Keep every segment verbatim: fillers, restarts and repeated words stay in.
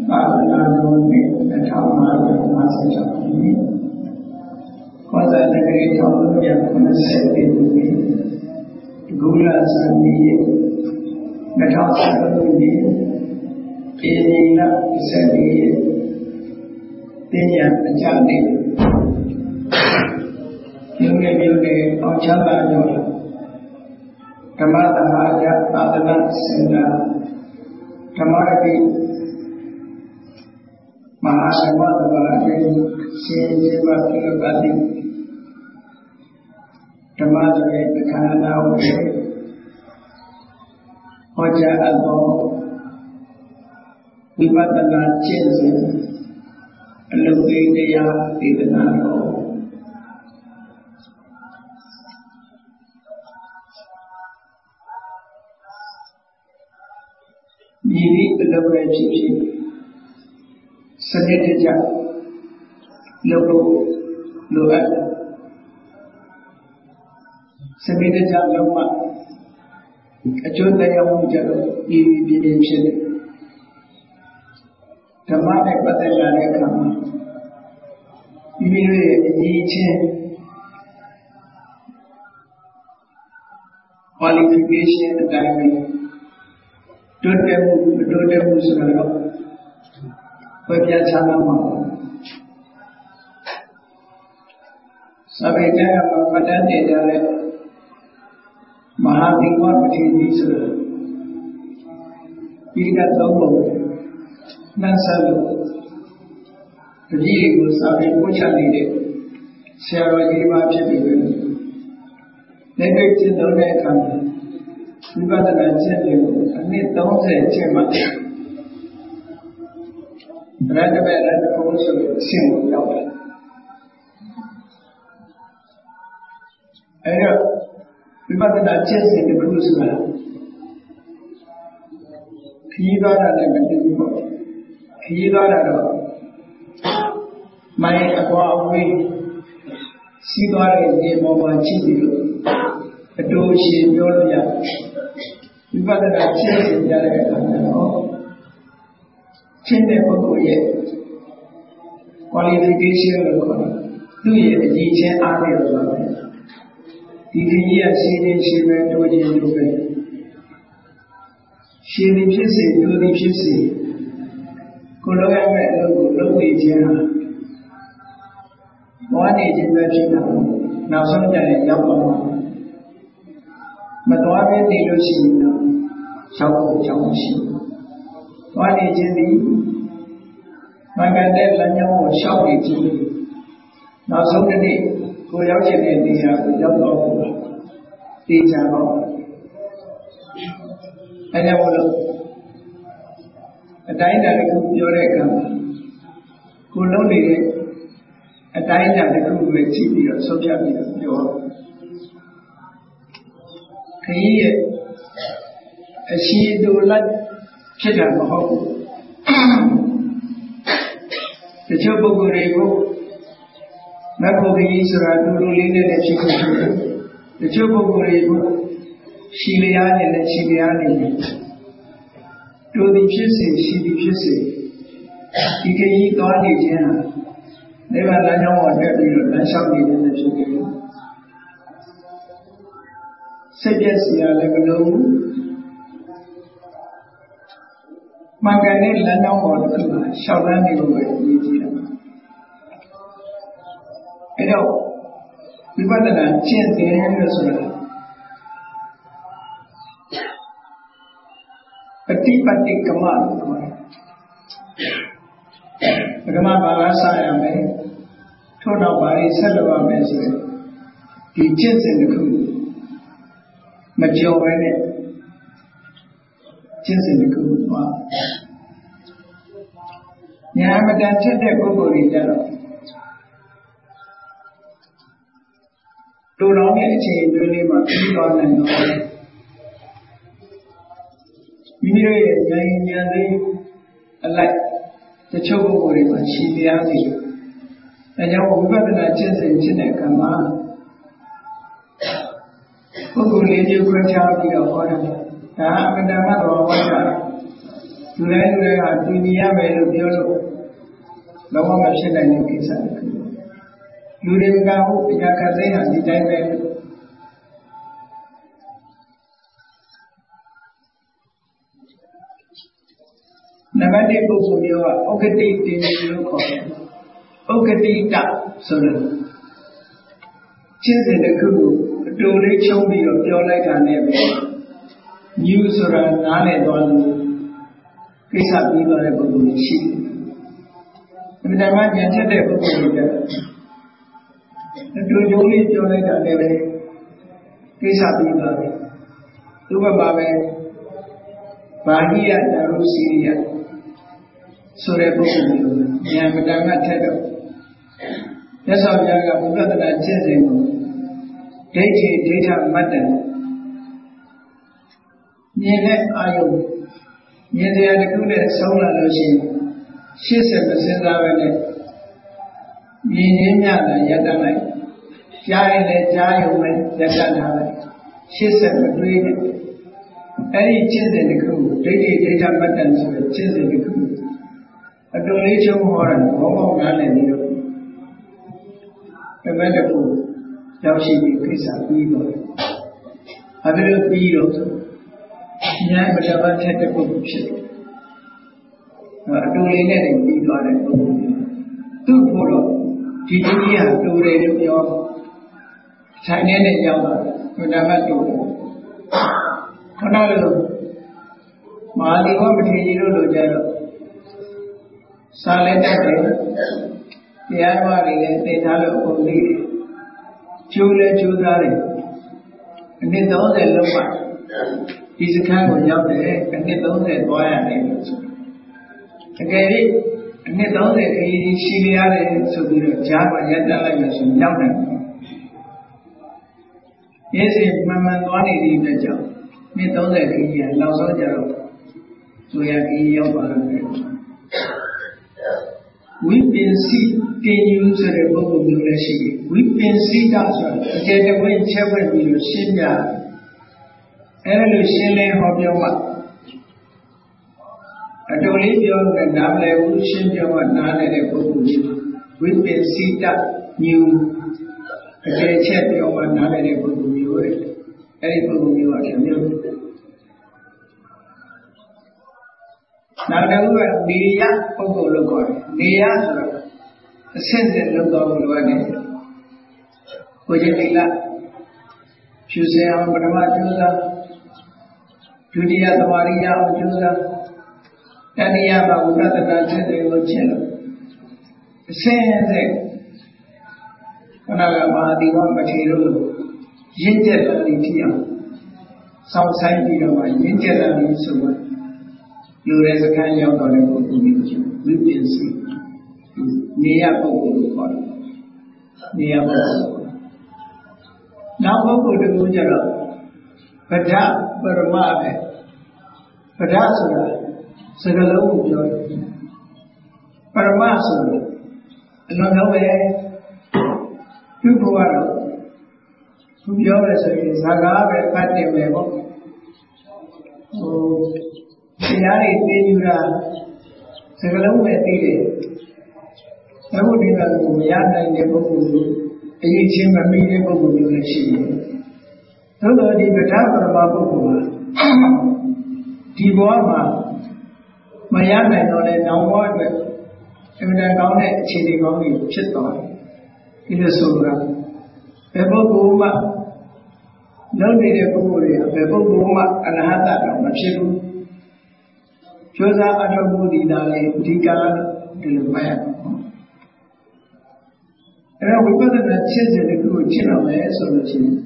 သာသနာတော်နှစ်နှစ်ထောင်၅ရာ၅ဆ၆ခုနှစ်ကောဇာတက္ကရာ၁၃၇၄ခုနှစ်ဂုလစံမီရဲ့နှစ်ထောင်၁၃ခုနှစ်ဧပြီလ၁၄ရက်တင်ညာအကြနေ့မြို့နယ်မြို့နယ်အောင်ချမ်းသာမြို့ဓမ္မသမာယသာသနာစင်တာဓမ္မရတိမဟာစမသဘာဝရှင်ကျေမပြုလုပ်ပါသည်ဓမ္မစရိတ်အခမ်းအနားဝေဟောကြားအပ်သောဝိပဿနာကျင့်စဉ်အလုပ်ပေးတရားဒေသနာတော်ဒီဒီအလုပ်ပဲဖြစ်ဖြစ်စနစ်တကျလုပ်လို့လိုအပ်စနစ်တကျလုပ်မှအကျိုးတရားမှုကြတော့ဒီဒီပြင်းဖြစ်တယ်ဓမ္မနဲ့ပတ်သက်လာတဲ့အခါမှာမိမိတို့ရဲ့အရေးချင်း qualification အတိုင်းပဲတိုးတက်မှုမတိုးတက်မှုဆိုတာတော့ဝေပြချမ်းသာမှာစဗေတရမှာပဋ္ဌာန်းနေကြတဲ့မဟာသီဝပတိတိဆိုတာဒီကသုံးပုံနှံဆက်လို့တပည့်ကိုစာပေပို့ချနေတဲ့ဆရာတော်ကြီးမှဖြစ်ပြီးပဲလက်တွေ့ကျင့်သုံးတဲ့အခါမှာဝိပဿနာကျင့်တွေကိုအနည်းသုံးဆယ်ကျင့်မှရတ္တမေရတ္တဘုဆိုတဲ့အဆင့်ကိုရောက်တယ်အဲဒါဝိပဿနာကျင့်စဉ်တစ်ခုဆိုတာခရီးသွားတာလည်းမတူဘူးပေါ့ခရီးသွားတာတော့မိုင်းအကွာအဝေးစီးသွားတဲ့နေပေါ်မှာကြည့်ပြီးလို့အတူရှင်ပြောလို့ရတယ်ဝိပဿနာကျင့်စဉ်ကြတဲ့အခါကျတော့ကျင့်တဲ့ပုဂ္ဂိုလ်ရဲ့ qualification လို့ခေါ်တယ်သူ့ရဲ့အကြည့်ချင်းအားဖြင့်လို့ပြောတယ်ဒီခရီးကရှင်းချင်းရှင်းပဲတိုးချင်းတိုးပဲရှင်းသည်ဖြစ်စေတိုးသည်ဖြစ်စေကိုလုံးရမယ့်အလုပ်ကိုလုပ်နေခြင်းဟာဘဝနေခြင်းပဲဖြစ်တာနောက်ဆုံးကြရင်ရောက်ပါမှာမတော်ဘဲနေလို့ရှိရင်တော့ရောက်ဖို့ကြောင်းရှိသွားနေခြင်းသည်မင်္ဂတဲ့လမ်းကြောင်းကိုရှောက်နေခြင်းနောက်ဆုံးတစ်နေ့ကိုရောက်ချင်တဲ့နေရာကိုရောက်တော့ဖို့သိကြတော့အဲဒါမို့လို့အတိုင်းအတာတစ်ခုပြောတဲ့အခါမှာကိုလုံးနေတဲ့အတိုင်းအတာတစ်ခုပဲကြည့်ပြီးတော့ဆုံးဖြတ်ပြီးတော့ပြောခရီးရဲ့အရှိတူလက်ဖြစ်တာမဟုတ်ဘူးတချို့ပုဂ္ဂိုလ်တွေကိုမက်ဖို့ခရီးဆိုတာတူတူလေးနဲ့လည်းဖြစ်ဖြစ်ဖြစ်တယ်တချို့ပုဂ္ဂိုလ်တွေကိုရှီလျားနဲ့လည်းရှီလျားနေတယ်တူသည်ဖြစ်စေရှီသည်ဖြစ်စေဒီခရီးသွားနေခြင်းဟာနိဗ္ဗာန်လမ်းကြောင်းပေါ်တက်ပြီးတော့လမ်းလျှောက်နေတယ်ဖြစ်တယ်စိတ်ပြည့်စရာလည်းမလိုဘူးမှန်ကန်တဲ့လမ်းကြောင်းပေါ်တစ်ခုမှာရှောက်လန်းနေလို့ပဲရည်ကြည်တယ်အဲတော့ဝိပဿနာကျင့်တယ်လို့ဆိုတာပฏิပတ်တိကမလို့ခေါ်တယ်ပထမဘာသာစရမယ်ထို့နောက်ဘာတွေဆက်လုပ်ရမယ်ဆိုရင်ဒီကျင့်စဉ်တစ်ခုမကြော်ပဲနဲ့ကျင့်စဉ်တစ်ခုသွားညာမတန်ဖြစ်တဲ့ပုဂ္ဂိုလ်တွေကြတော့တူတော်ရဲ့အခြေအနေလေးမှာပြီးသွားနိုင်တော့မိမိတို့ရဲ့ဉာဏ်ဉာဏ်လေးအလိုက်တချို့ပုဂ္ဂိုလ်တွေမှာရှိတရားနေတယ်အဲကြောင့်ဝိပဿနာကျင့်စဉ်ဖြစ်တဲ့အခါမှာပုဂ္ဂိုလ်လေးမျိုးခွဲခြားပြီးတော့ဟောတယ်ဒါအမှန်တမ်းတော့ဟောတာလူတိုင်းလူတိုင်းဟာတူညီရမယ်လို့ပြောလို့လောကမှာဖြစ်နိုင်တဲ့ကိစ္စတွေလူတွေကဟုတ်အရာကသိဟာဒီတိုင်းပဲနံပါတ်တစ်ပုဂ္ဂိုလ်မျိုးကဩဂတိတင်လို့ခေါ်တယ်ဩဂတိတဆိုလို့ကျင့်စဉ်တစ်ခုကိုအတူလေးချုံပြီးတော့ပြောလိုက်တာနဲ့ပဲညူဆိုတာနားလည်သွားလို့ကိစ္စပြီးသွားတဲ့ပုဂ္ဂိုလ်ရှိတယ်။ဒီတိုင်းမှာဉာဏ်ချက်တဲ့ပုဂ္ဂိုလ်တွေအတူယုံလေးပြောလိုက်တာနဲ့ပဲကိစ္စပြီးသွားတယ်။သူ့ဘက်မှာပဲဘာဟိယတရုစီရိယဆိုတဲ့ပုဂ္ဂိုလ်မျိုးဉာဏ်ပဒံကထက်တော့မြတ်စွာဘုရားကဘုရားတနာကျင့်စဉ်ကိုဒိဋ္ဌိဒိဋ္ဌမတ္တမြင်တဲ့အာယုမြင်တရားတစ်ခုနဲ့ဆုံးလာလို့ရှိရင်ရှေ့ဆက်မစင်စားပဲနဲ့မြင်ရင်းမြတာယတ္တလိုက်ကြားရင်လည်းကြားရုံပဲယတ္တထားလိုက်ရှေ့ဆက်မတွေးနဲ့အဲ့ဒီကျင့်စဉ်တစ်ခုဒိဋ္ဌိဒိဋ္ဌမတ္တဆိုတဲ့ကျင့်စဉ်တစ်ခုအတူလေးချုံဟောတာဘောပေါက်နားလည်ပြီးတော့တမက်တစ်ခုရောက်ရှိပြီးကိစ္စပြီးတော့အဲ့ဒါလို့ပြီးတော့ဉာဏ်ပဒပတ်ထက်တဲ့ပုဂ္ဂိုလ်ဖြစ်တယ်အတူလေးနဲ့ပြီးသွားတဲ့ပုဂ္ဂိုလ်သူ့ဖို့တော့ဒီတတိယတူတယ်လို့ပြောဆိုင်နေတဲ့ရောက်တာပဒပတ်တူတယ်ခဏလို့မဟာဒီဝမထေရကြီးတို့လိုကြတော့စာလက်တက်တယ်တရားတော်တွေလည်းသိထားလို့ပုံလေးတယ်ကျိုးလဲကျိုးသားတယ်အနည်းသုံးဆယ်လောက်ပါဒီစခန်းကိုရောက်တယ်အနည်းသုံးဆယ်သွားရတယ်လို့ဆိုတကယ်လို့အနည်းသုံးဆယ်ခရီးရှိရရတယ်ဆိုပြီးတော့ကြားမှာရပ်တန့်လိုက်လို့ဆိုရောက်တယ်ये से मनमन वाणी दी न जाओ मैं तो दे की है लाओ जाओ तो या की यो बार में विपिंसी तेन्यू से रे बहु मिले शी विपिंसी दा सो जे ते वे छे वे भी लो शिन जा ए लो शिन ले हो प्यो मा अटोली प्यो ने नाम ले उ शिन प्यो मा ना ले दे बहु विपिंसी दा न्यूအခြေချက်ပြောမှနားလည်တဲ့ပုဂ္ဂိုလ်မျိုးတွေအဲ့ဒီပုဂ္ဂိုလ်မျိုးကလည်းမျိုးနောက်တစ်ခုကနေရပုဂ္ဂိုလ်လို့ခေါ်တယ်နေရဆိုတော့အဆင့်ဆင့်လုပ်တော်မူလို့ရတယ်ကိုယ်ကျတိလဖြူစင်အောင်ပထမကျိုးစားဒုတိယသမာရိယအောင်ကျိုးစားတတိယမှာဝိပဿနာစိတ်တွေကိုကျင့်လို့အဆင့်ဆင့်ခဏကမဟာဒီဝမထေရတို့ရင့်ကျက်လာပြီးဖြစ်အောင်စောင့်ဆိုင်ပြီးတော့မှရင့်ကျက်လာပြီးဆိုမှလူရဲ့စခန်းရောက်တော့တဲ့ပုဂ္ဂိုလ်မျိုးဝိပင်စီနေရပုဂ္ဂိုလ်ကိုခေါ်တယ်နေရပုဂ္ဂိုလ်နောက်ပုဂ္ဂိုလ်တစ်ခုကျတော့ဗဒ္ဓပရမပဲဗဒ္ဓဆိုတာစကားလုံးကိုပြောတယ်ပရမဆိုတာအလုံးစုံပဲသူ့ဘဝတော့သူပြောရဆိုရင်ဇာကားပဲဖတ်တယ်ပဲပေါ့ဟိုတရားတွေသိယူတာစကလုံးပဲသိတယ်အခုဒီကကိုမရနိုင်တဲ့ပုဂ္ဂိုလ်ကိုအရေးချင်းမမိတဲ့ပုဂ္ဂိုလ်မျိုးလည်းရှိတယ်သို့တော်ဒီပဋ္ဌာပရမပုဂ္ဂိုလ်ဟာဒီဘဝမှာမရနိုင်တော့တဲ့နောင်ဘဝအတွက်အမှန်တန်ကောင်းတဲ့အခြေအနေကောင်းတွေဖြစ်သွားတယ်ဒီလိုဆိုတာဘယ်ပုဂ္ဂိုလ်မှလုံးနေတဲ့ပုဂ္ဂိုလ်တွေကဘယ်ပုဂ္ဂိုလ်မှအနာဟတတော့မဖြစ်ဘူးကျိုးစားအထောက်မှုဒီသားလေးအဓိကဒီလိုမှတ်ရအောင်အဲ့တော့ဝိပဿနာရှင်းစဉ်တစ်ခုကိုရှင်းအောင်လဲဆိုလို့ရှိရင်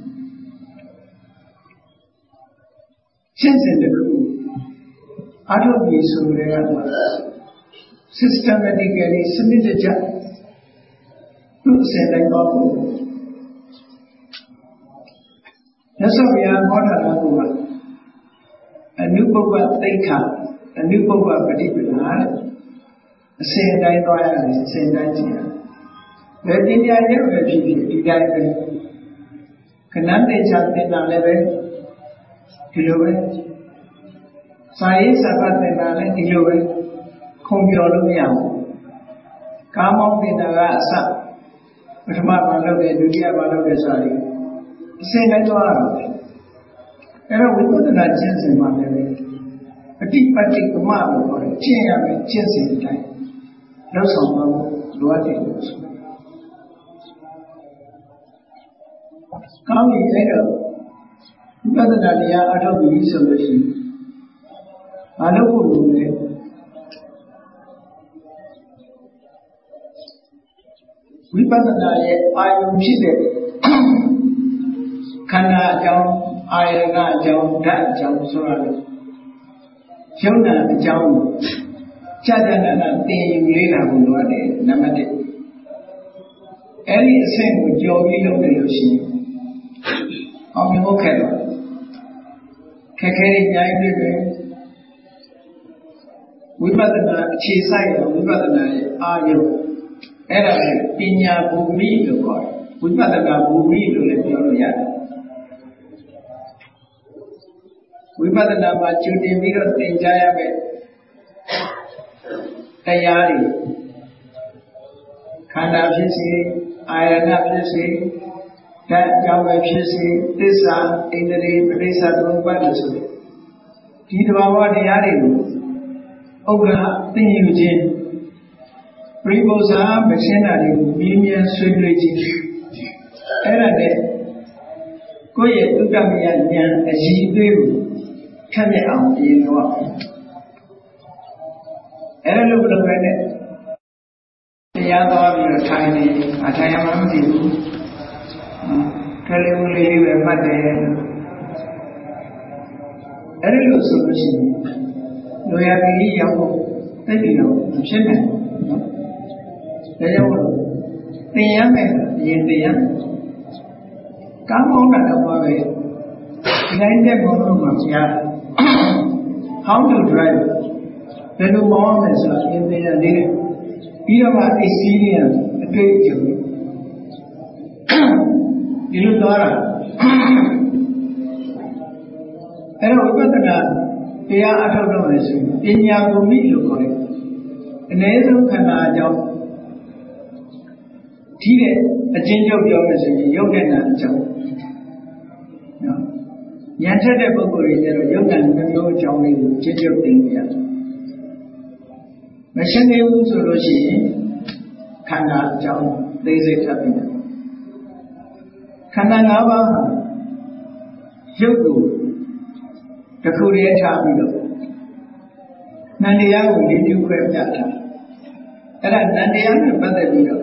ရှင်းစဉ်တစ်ခုအထောက်ပြီးဆိုရဲကတော့ systematically စနစ်တကျသူ့အစတိုင်းတော့မြတ်စွာဘုရားဟောတာကအနုပုပ္ပသိက္ခာအနုပုပ္ပပฏิပဒါအစတိုင်းသွားရတယ်အစတိုင်းကြည့်ရတယ်ဘယ်ပညာရဲ့ပဲဖြစ်ဖြစ်ဒီတိုင်းပဲခဏတေချာသင်တာလည်းပဲဒီလိုပဲ Saya sahabat tenang di luar komputer yang kamu tidak rasa pertama malu ke dunia malu ke saya. Saya itu apa? Era itu tidak jenis mana ni. Pati-pati kemalu orang cian yang jenis itu. Lalu sama dua tiga. Kami ada bukan dia ada biji solusi. Ada pun ni. Wipasana ye ayu cipta. Karena jauh ayana jauh dah jauh soal. Jauh nak jauh. Jadi nak tiada lila pun ada nama dia. Eli sen jauh ilmu delusi. Kami okey lah. Kekeri jaya bebe. Wipasana cisai, wipasana ayu. Era pinya bumi tu kau. Wipasana bumi tu lebih orang ya. Wipasana macam ni mirot tenjaya be. Tayari. Khana fisi, ayana fisi, dan jauh fisi, desa, indri, desa berubah tu. Di bawah tayari tu. Orang tinggi ujian. Peribosa bersenari bimia sudraji. Era de, kau ye tu kami yang yang ajiib kami ambil luar. Era lu belum ada. Tiada orang yang thai ni, ada yang mana tu. Kalau boleh lepas pada. Era lu solusi. Loya beli yang tadi lo, macam mana? Loya lo, tiang mana? Yang tiang. Kamu nak apa be? Lain dia baru macam how to drive. Lalu mau macam yang tiang ni. Bila ada experience, ada je. Itu cara. Kalau kita tengah dia ada orang macam ini yang bumi lu kau. Ini tu kena jauh. Tidak, ajenjau jauh macam ni, jauh kan jauh. Yang ada berkurir jauh, jauh kan jauh jauh ni, jauh tinggi. Macam ni pun solusi kena jauh, desa tapi. Kena apa? Jauh tu. Terkuria cakap itu, nanti yang ini juga berjaya. Karena nanti yang berpada itu,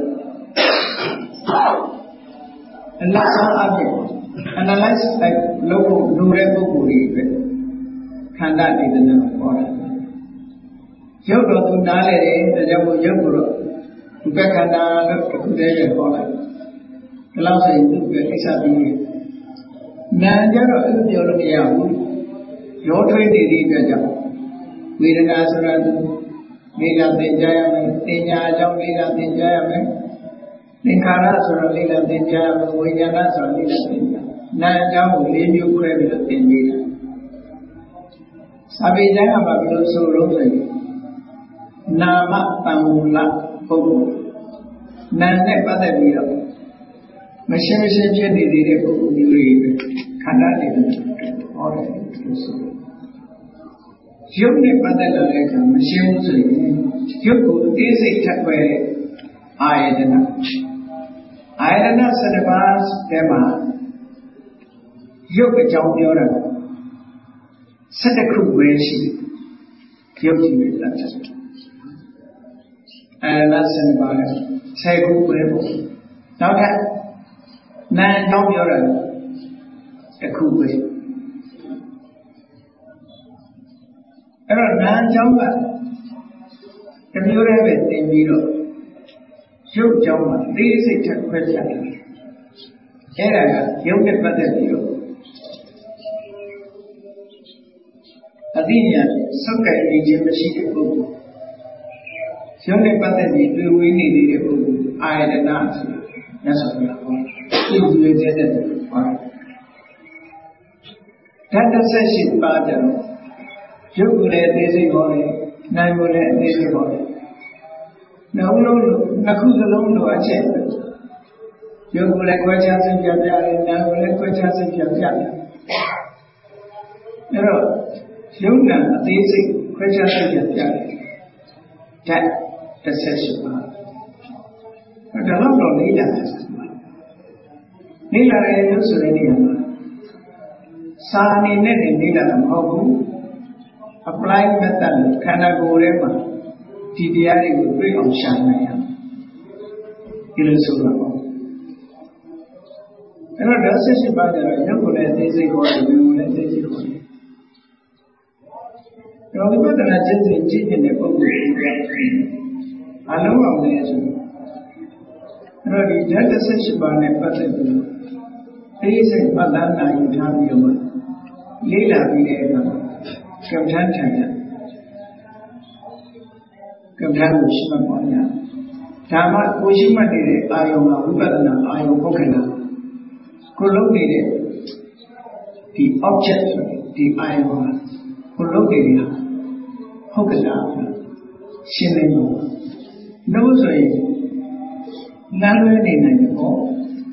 Allah sahaja, analyze like logo nure buku itu, kanda di dalam orang. Jauh tu nale ni, jauh jauh tu, bukan kanda lepas dia orang. Kalau saya itu berkisah ini, nanti orang itu dia orang yang Your trade is a we are Nazareth, Lila Benjamin, Tina Jam Lila Benjamin, Ninkara Sura Lila Benjamin, Wayana Sura Lila Benjamin, Najam will leave you credit in Lila. Sabijana Babylon so rosary. Nama Tamula Pogo. Nane Padavira. Machine Jenny did a book you read. Canada or so. Yung ne padala leka machine so yung ko desi takwe ayadana ayadana sanabas tema yung ka jawပြောတာsevenခုပဲရှိရုပ်ကြည့်ရတာayadana sanabas tenခုပဲပေါ့နောက်ထပ်နာမ်ကြောင်းပြောတာတစ်ခုပဲအဲ့တော့နာမ်ကြောင်းကတမျိုးတည်းပဲသင်ပြီးတော့ရုပ်ကြောင်းမှာသိစိတ်ထက်ခွဲပြတယ်အဲ့ဒါကရုပ်နဲ့ပတ်သက်ပြီးတော့အသိဉာဏ်စုပ်ကိုင်နေခြင်းမရှိတဲ့ပုဂ္ဂိုလ်ရုပ်နဲ့ပတ်သက်ပြီးတွေ့ဝေးနေနေတဲ့ပုဂ္ဂိုလ်အာယတနာဆိုမြတ်စွာဘုရားဟောသိကြည့်ရတဲ့ဟောဓာတ်သက်ရှိပါကြတော့ရုပ်ကိုလည်းအသေးစိတ်ဟောတယ်နာမ်ကိုလည်းအသေးစိတ်ဟောတယ်နောက်လုံးနှစ်ခုစလုံးလိုအပ်ချက်ရုပ်ကိုလည်းခွဲခြားစိတ်ပြပြတယ်နာမ်ကိုလည်းခွဲခြားစိတ်ပြပြတယ်အဲ့တော့ရုပ်နာမ်အသေးစိတ်ခွဲခြားစိတ်ပြပြတယ်ဓာတ်တစ်ဆက်ရှိပါအဲ့ဒါတော့လေးလာတယ်လေးလာတယ်လို့ဆိုတဲ့နေရာမှာစာအနေနဲ့နေလေးလာတာမဟုတ်ဘူး apply method ခန္ဓာကိုယ်ထဲမှာဒီတရားတွေကိုတွေ့အောင်ရှာနိုင်ရဒီလိုဆိုတာပေါ့အဲ့တော့ဓာတ်ဆက်ရှိပါကြတော့ရုပ်ကိုလည်းအသေးစိတ်ခေါ်တယ်ဘယ်ကိုလည်းအသေးစိတ်ခေါ်တယ်တော့ဝိပဿနာကျင့်စဉ်ကြည့်နေတဲ့ပုဂ္ဂိုလ်တွေအလုံးအောင်လည်းဆိုအဲ့တော့ဒီဓာတ်ဆက်ရှိပါနဲ့ပတ်သက်ပြီးအေးစိတ်ပတ်သက်နိုင်ထားပြီးတော့လေးလာပြီးတဲ့အခါကမ္ဘာထန်တယ်ကမ္ဘာကိုရှိမှပေါ်ညာဒါမှကိုရှိမှနေတဲ့အာယုံကဝိပဿနာအာယုံဟုတ်ကဲ့လားကိုလုံးနေတဲ့ဒီ object ဒီအာယုံကကိုလုံးနေတာဟုတ်ကဲ့လားရှင်းနေလို့လို့ဆိုရင်လမ်းလွဲနေနိုင်တယ်ပေါ့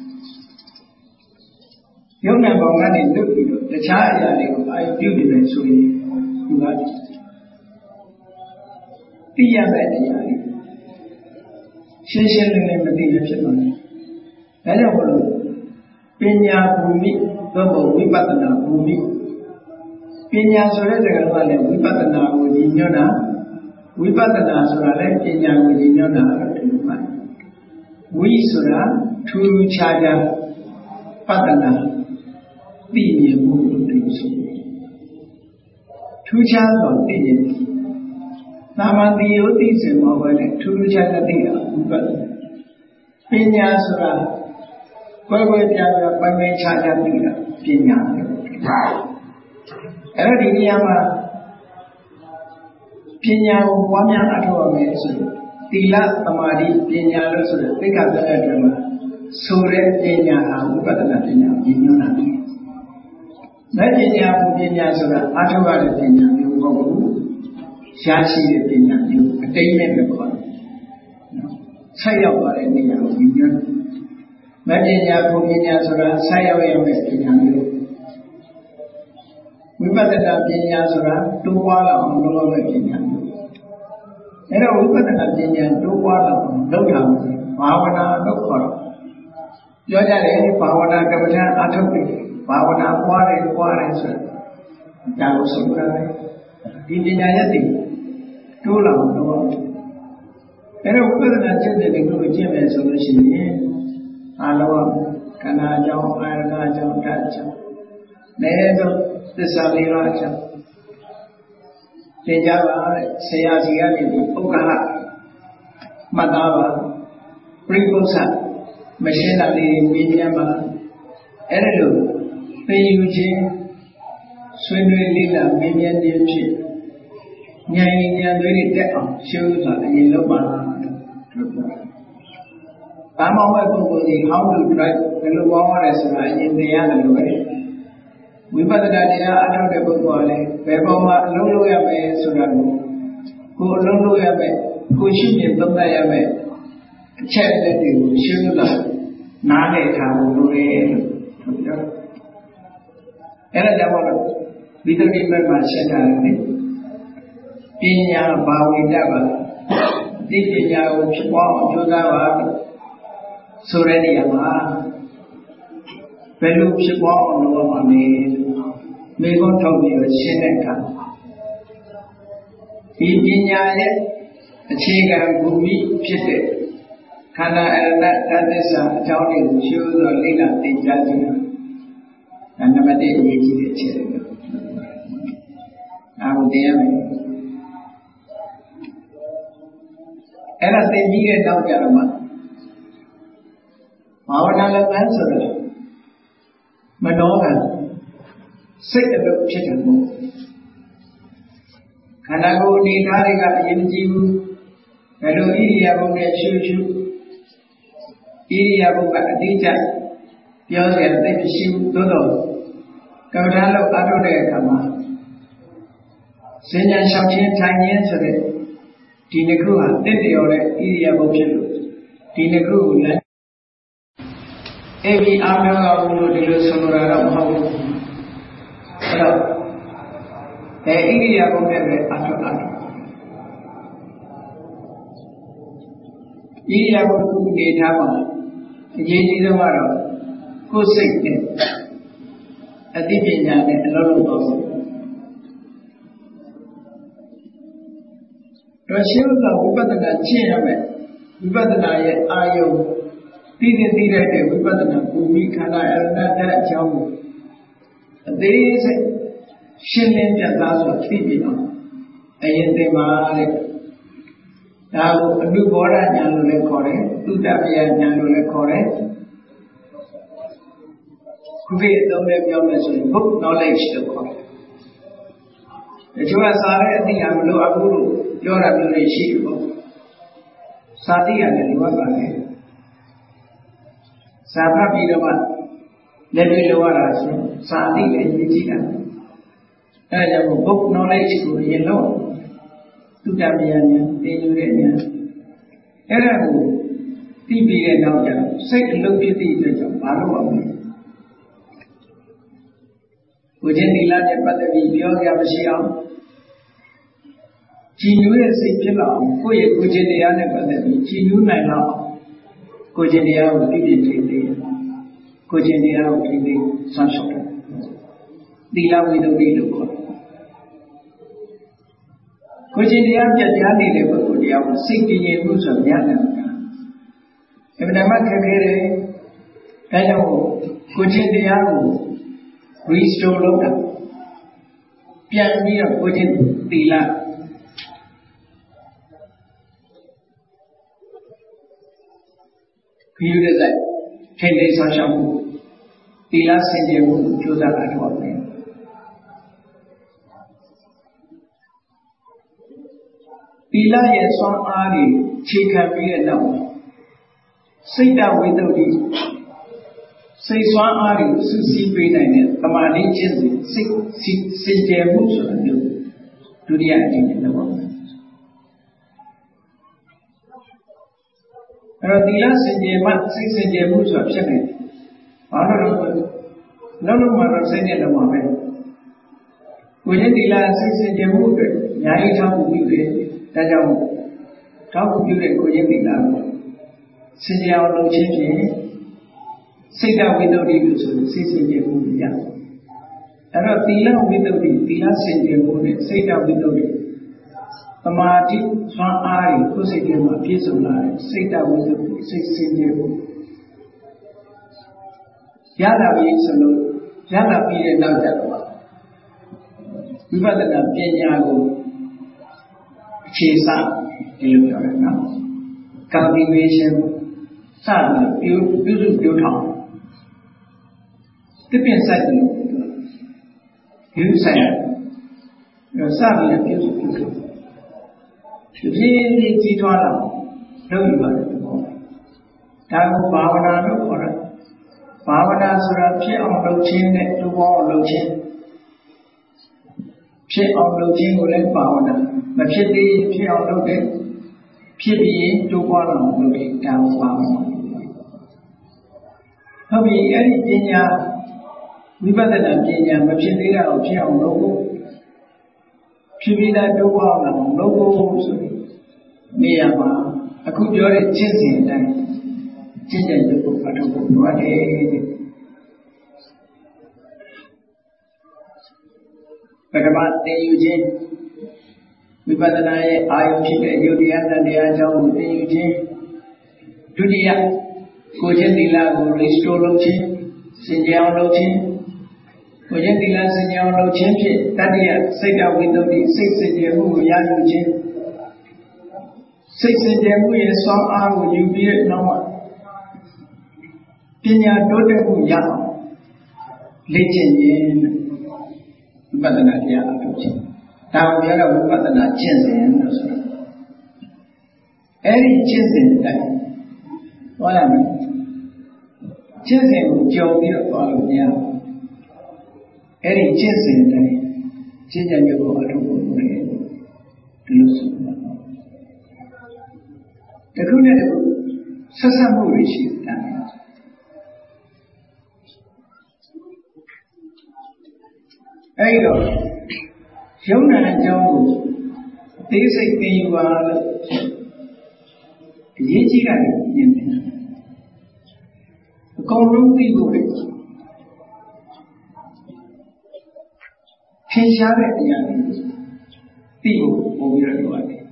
ယုံနာဘောင်ကနေလွတ်ပြီးတော့တခြားအရာတွေကိုအာယုပြုနေတယ်ဆိုရင်ဒီကသိရမယ့်အရာတွေရှင်းရှင်းလင်းလင်းမသိရဖြစ်သွားတယ်။ဒါကြောင့်မလို့ပညာဘူမိသို့မဟုတ်ဝိပဿနာဘူမိပညာဆိုတဲ့စကားကလည်းဝိပဿနာကိုညီညွတ်တာဝိပဿနာဆိုတာလည်းပညာကိုညီညွတ်တာလို့ပြောပါတယ်။ဝိဆိုတာထူးထူးခြားခြားပဿနာသိမြင်မှုလို့ပြောဆိုတယ်ထူးခြားသောသိမြင်သာမန်တိယသိစဉ်မှာပဲလေထူးထူးခြားခြားသိတာဝိပဿနာပညာဆိုတာကွယ်ကွယ်ပြားပြားပိုင်ပိုင်ခြားခြားသိတာပညာပဲအဲ့တော့ဒီနေရာမှာပညာကိုပွားများအထောက်အမယ်ဆိုရင်သီလသမာဓိပညာလို့ဆိုတဲ့သိက္ခာသက်တဲ့အတွင်းမှာဆိုတဲ့ပညာဟာဝိပဿနာပညာကိုညွှန်တာတယ်။မဲ့ပညာဘုပညာဆိုတာအထောက်ရတဲ့ပညာမျိုးမဟုတ်ဘူး။ရှားရှိတဲ့ပညာမျိုးအတိတ်နဲ့ပဲခေါ်တယ်။ဆက်ရောက်သွားတဲ့နေရာကိုညွှန်တယ်။မဲ့ပညာဘုပညာဆိုတာဆက်ရောက်ရမယ့်ပညာမျိုးဝိပဿနာပညာဆိုတာတိုးပွားလာအောင်လုပ်ရမယ့်ပညာမျိုးအဲ့တော့ဝိပဿနာပညာတိုးပွားလာအောင်လုပ်တာဘာဝနာလို့ခေါ်တော့ပြောကြတယ်ဘာဝနာကမ္မဋ္ဌာန်းအထုတ်တယ်ဘာဝနာပွားတယ်ပွားတယ်ဆိုတာဒါကိုဆုံးဖြတ်တယ်ဒီပညာရက်တွေတိုးလာအောင်လုပ်အဲ့တော့ဝိပဿနာကျင့်တဲ့ဒီလိုကျင့်မယ်ဆိုလို့ရှိရင်အလုံးခန္ဓာကြောင့်အာရဏကြောင့်ဓာတ်ကြောင့်လည်းတော့သစ္စာလေးပါးကြောင့်သင်ကြပါတဲ့ဆရာစီကနေဒီပုဂ္ဂဟမှတ်သားပါပြိပု္ပ္ပသမရှင်းတာလေးမြင်ရပါအဲ့ဒါလို့သင်ယူခြင်းဆွေးနွေးလေ့လာမြင်မြင်ခြင်းဖြစ်ဉာဏ်ဉာဏ်တွေတက်အောင်ရှင်းဥစွာအရင်လုပ်ပါလို့ပြောတာ။ဘာမှမဟုတ်ပုဂ္ဂိုလ်ကြီး how to drive ဘယ်လိုပေါင်းရလဲဆိုတာအရင်သိရတယ်လို့ပဲဝိပဿနာတရားအထောက်တဲ့ပုဂ္ဂိုလ်ကလည်းဘယ်ပေါ်မှာအလုံးလို့ရမယ်ဆိုတာကိုကိုယ်အလုံးလို့ရမယ်ကိုရှိမြင်သုံးသပ်ရမယ်အချက်အလက်တွေကိုရှင်းလို့နားလည်ထားဖို့လိုတယ်လို့ပြောတယ်။အဲ့ဒါကြောင့်မို့လို့ဝိသုဒ္ဓိမဂ်မှာရှင်းတာလေပညာဘာဝိတ္တပါဒီပညာကိုဖြစ်ပေါ်အောင်ကြိုးစားပါဆိုတဲ့နေရာမှာဘယ်လိုဖြစ်ပေါ်အောင်လုပ်ရမှာလဲမိဘထုတ်ပြီးတော့ရှင်းတဲ့အခါဒီပညာရဲ့အခြေခံဘူမိဖြစ်တဲ့ခန္ဓာအရဏဓာတ်သစ္စာအကြောင်းတွေကိုရှင်းလို့လေ့လာသင်ကြားခြင်းဒါနံပါတ်တစ်အရေးကြီးတဲ့အချက်တွေအားကိုသိရမယ်အဲ့ဒါသိပြီးတဲ့နောက်ကြတော့မှဘာဝနာလုပ်ငန်းဆိုတော့မနောကစိတ်အလုပ်ဖြစ်တယ်မို့ခန္ဓာကိုယ်အနေထားတွေကအရင်ကြည့်ဘူးဘယ်လိုဣရိယာပုနဲ့ရှုရှုဣရိယာပုကအတိအကျပြောစရာသိမရှိဘူးသို့တော့ကမ္ဘာလောက်အားထုတ်တဲ့အခါမှာစဉ္ညာလျှောက်ခြင်းထိုင်ခြင်းဆိုတဲ့ဒီနှစ်ခုဟာတစ်တရော်တဲ့ဣရိယာပုဖြစ်လို့ဒီနှစ်ခုကိုလည်းအေဘီအားပြောတော့ဘူးလို့ဒီလိုဆိုလိုတာတော့မဟုတ်ဘူးအဲ့တော့အဲဣရိယာပုနဲ့ပဲအထုအထုဣရိယာပုခုနေထားပါအရေးကြီးဆုံးကတော့ကိုယ်စိတ်နဲ့အသိပညာနဲ့အလုံးလုံးပါဘူးတော့ရှင်းဥစ္စာဝိပဿနာကျင့်ရမယ်ဝိပဿနာရဲ့အာယုံသိသိသိတဲ့ဝိပဿနာပူပြီးခန္ဓာအရဏတဲ့အကြောင်းကိုအသေးစိတ်ရှင်းလင်းပြသဆိုသိပြီအောင်အရင်သင်ပါတဲ့ဒါကိုအနုဘောဓဉာဏ်လို့လည်းခေါ်တယ်သုတပယဉာဏ်လို့လည်းခေါ်တယ်ခုခေတ်အသုံးနဲ့ပြောမယ်ဆိုရင် book knowledge လို့ခေါ်တယ်တချို့ကစာတဲ့အသိအမလို့အခုလို့ပြောတာမျိုးတွေရှိတယ်ပေါ့စာသိရတယ်လိုအပ်ပါလေစာဖတ်ပြီးတော့မှလက်တွေ့လိုရတာဆိုစာသိလည်းရည်ကြည့်တာအဲဒါကြောင့် book knowledge ကိုရင်လို့သုတပယဉာဏ်သင်ယူတဲ့ဉာဏ်အဲ့ဒါကိုသိပြီးတဲ့နောက်ကျစိတ်အလုပ်ဖြစ်သည့်အတွက်ကြောင့်ဘာလို့အောင်လဲကိုချင်းဒီလာနဲ့ပတ်သက်ပြီးပြောကြမရှိအောင်ကြည်ညိုတဲ့စိတ်ဖြစ်လာအောင်ကိုယ့်ရဲ့ကိုချင်းတရားနဲ့ပတ်သက်ပြီးကြည်ညိုနိုင်လောက်ကိုချင်းတရားကိုသိပြသိသိကိုချင်းတရားကိုသိသိဆွမ်းရှောက်တယ်သီလဝိသုဒ္ဓိလို့ခေါ်တယ်ကိုချင်းတရားပြတ်ကြားနေတဲ့ပုဂ္ဂိုလ်တရားကိုစိတ်တည်ငြိမ်မှုဆိုများတယ်အမှန်တမ်းခက်ခဲတယ်ဒါကြောင့်ကိုချင်းတရားကို restore လုပ်တာပြန်ပြီးတော့ကိုချင်းသီလခရီးတဲ့ဆိုင်ထိတ်ထိတ်ဆောင်းရှောင်းမှုသီလစင်ကြယ်မှုကြိုးစားအားထုတ်တယ်သီလရဲ့စွမ်းအားတွေခြေခံပြီးတဲ့နောက်စိတ်တဝိတ္တုစိတ်စွမ်းအားတွေစုစည်းပေးနိုင်တဲ့သမာဓိခြင်းစိတ်စင်ကြယ်မှုဆိုတာမျိုးဒုတိယအကျင့်နဲ့တော့အဲ့တော့သီလစင်ကြယ်မှစိတ်စင်ကြယ်မှုဆိုတာဖြစ်နေတယ်။ဘာလို့လဲလုံးလုံးမှာတော့စိတ်နဲ့တော့မှာပဲ။ကိုယ်ရဲ့သီလစိတ်စင်ကြယ်မှုအတွက်ညာရေးထောက်ကူပြုတယ်။ဒါကြောင့်ထောက်ကူပြုတဲ့ကိုယ်ရဲ့သီလကိုစင်ကြယ်အောင်လုပ်ခြင်းဖြင့်စိတ်တဝိတ္တုလို့ဆိုရင်စိတ်စင်ကြယ်မှုရရတယ်။အဲ့တော့သီလဝိတ္တုသီလစင်ကြယ်မှုနဲ့စိတ်တဝိတ္တုသမာဓိစွမ်းအားကိုစိတ်ထဲမှာပြည့်စုံလာတဲ့စိတ်တဝိတ္တုစိတ်စင်ကြယ်မှုရလာပြီဆိုလို့ရလာပြီးတဲ့နောက်ကျတော့ဝိပဿနာပညာကိုအခြေစဒီလိုပြောတယ်နော် cultivation စပြီးပြုပြုစုပြောထောင်တစ်ပင်ဆိုင်တယ်လို့ပြောတယ်ဆိုင်ရစပြီးပြုစုပြောထောင်ဒီဖြည်းဖြည်းကြီးထွားလာလုပ်ယူပါတယ်ပေါ့ဒါကိုဘာဝနာလို့ခေါ်တယ်ဘာဝနာဆိုတာဖြစ်အောင်လုပ်ခြင်းနဲ့တူပေါင်းလုပ်ခြင်းဖြစ်အောင်လုပ်ခြင်းကိုလည်းဘာဝနာမဖြစ်သေးဖြစ်အောင်လုပ်တယ်ဖြစ်ပြီးရင်တူပေါင်းအောင်လုပ်တယ်ဒါကိုဘာဝနာဟုတ်ပြီအဲ့ဒီပညာဝိပဿနာပညာမဖြစ်သေးတာကိုဖြစ်အောင်လုပ်ဖို့ဖြစ်ပြီးသားတူပေါင်းအောင်လုပ်ဖို့ဆိုနေရာမှာအခုပြောတဲ့ကျင့်စဉ်အတိုင်းကျင့်ကြံလုပ်ဖို့အထောက်အကူလိုအပ်တယ်ပထမသင်ယူခြင်းဝိပဿနာရဲ့အာယုဖြစ်တဲ့ယုတ်တရားနဲ့တရားအကြောင်းကိုသင်ယူခြင်းဒုတိယကိုယ်ချင်းသီလကို restore လုပ်ခြင်းစင်ကြယ်အောင်လုပ်ခြင်းကိုယ်ချင်းသီလစင်ကြယ်အောင်လုပ်ခြင်းဖြင့်တတိယစိတ်တဝိတ္တုစိတ်စင်ကြယ်မှုကိုရယူခြင်းစိတ်စင်ကြယ်မှုရဲ့စွမ်းအားကိုယူပြီးတဲ့နောက်မှာပညာတိုးတက်မှုရအောင်လေ့ကျင့်ခြင်းဝိပဿနာတရားအထုတ်ခြင်းဒါကိုပြောတော့ဝိပဿနာကျင့်စဉ်လို့ဆိုတာအဲ့ဒီကျင့်စဉ်တိုင်းသွားရမယ်ကျင့်စဉ်ကိုကြော်ပြီးတော့သွားလို့မရဘူးအဲ့ဒီကျင့်စဉ်တိုင်းကျင့်ကြံမျိုးကိုအထုတ်ဖို့လိုတယ်ဒီလိုဆိုတခုနဲ့တခုဆက်ဆက်မှုတွေရှိတယ်အဲ့တော့ယုံနာအကြောင်းကိုသိစိတ်သိယူပါလို့အရေးကြီးတာညင်တယ်အကုန်လုံးသိဖို့လေထင်ရှားတဲ့အရာတွေသိဖို့ပုံပြီးတော့လိုအပ်တယ်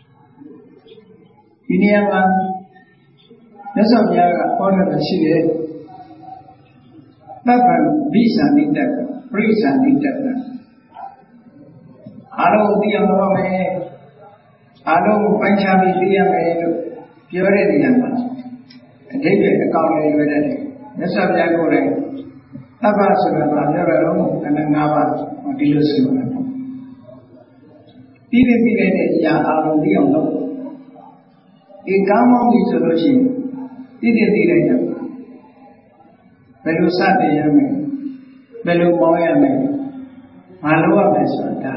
ဒီနေရာမှာမြတ်စွာဘုရားကဟောတာရှိတယ်သဗ္ဗံဘိဇာနိတ္တပရိစ္ဆာနိတ္တအားလုံးသိရမှာပဲအားလုံးပိုင်းခြားပြီးသိရမယ်လို့ပြောတဲ့နေရာမှာအဓိပ္ပာယ်အကောင်လေးရွေးတယ်မြတ်စွာဘုရားကိုယ်တိုင်သဗ္ဗဆိုတာကပြောရတော့ခန္ဓာ၅ပါးဒီလိုဆိုတယ်ပြီးပြီးပြီးတဲ့အရာအားလုံးသိအောင်လုပ်ဒီကောင်းမောင်းပြီဆိုလို့ရှိရင်သိတဲ့သိတဲ့ကြောင့်ဘယ်လိုစတင်ရမလဲဘယ်လိုပေါင်းရမလဲမလုပ်ရမယ်ဆိုတာ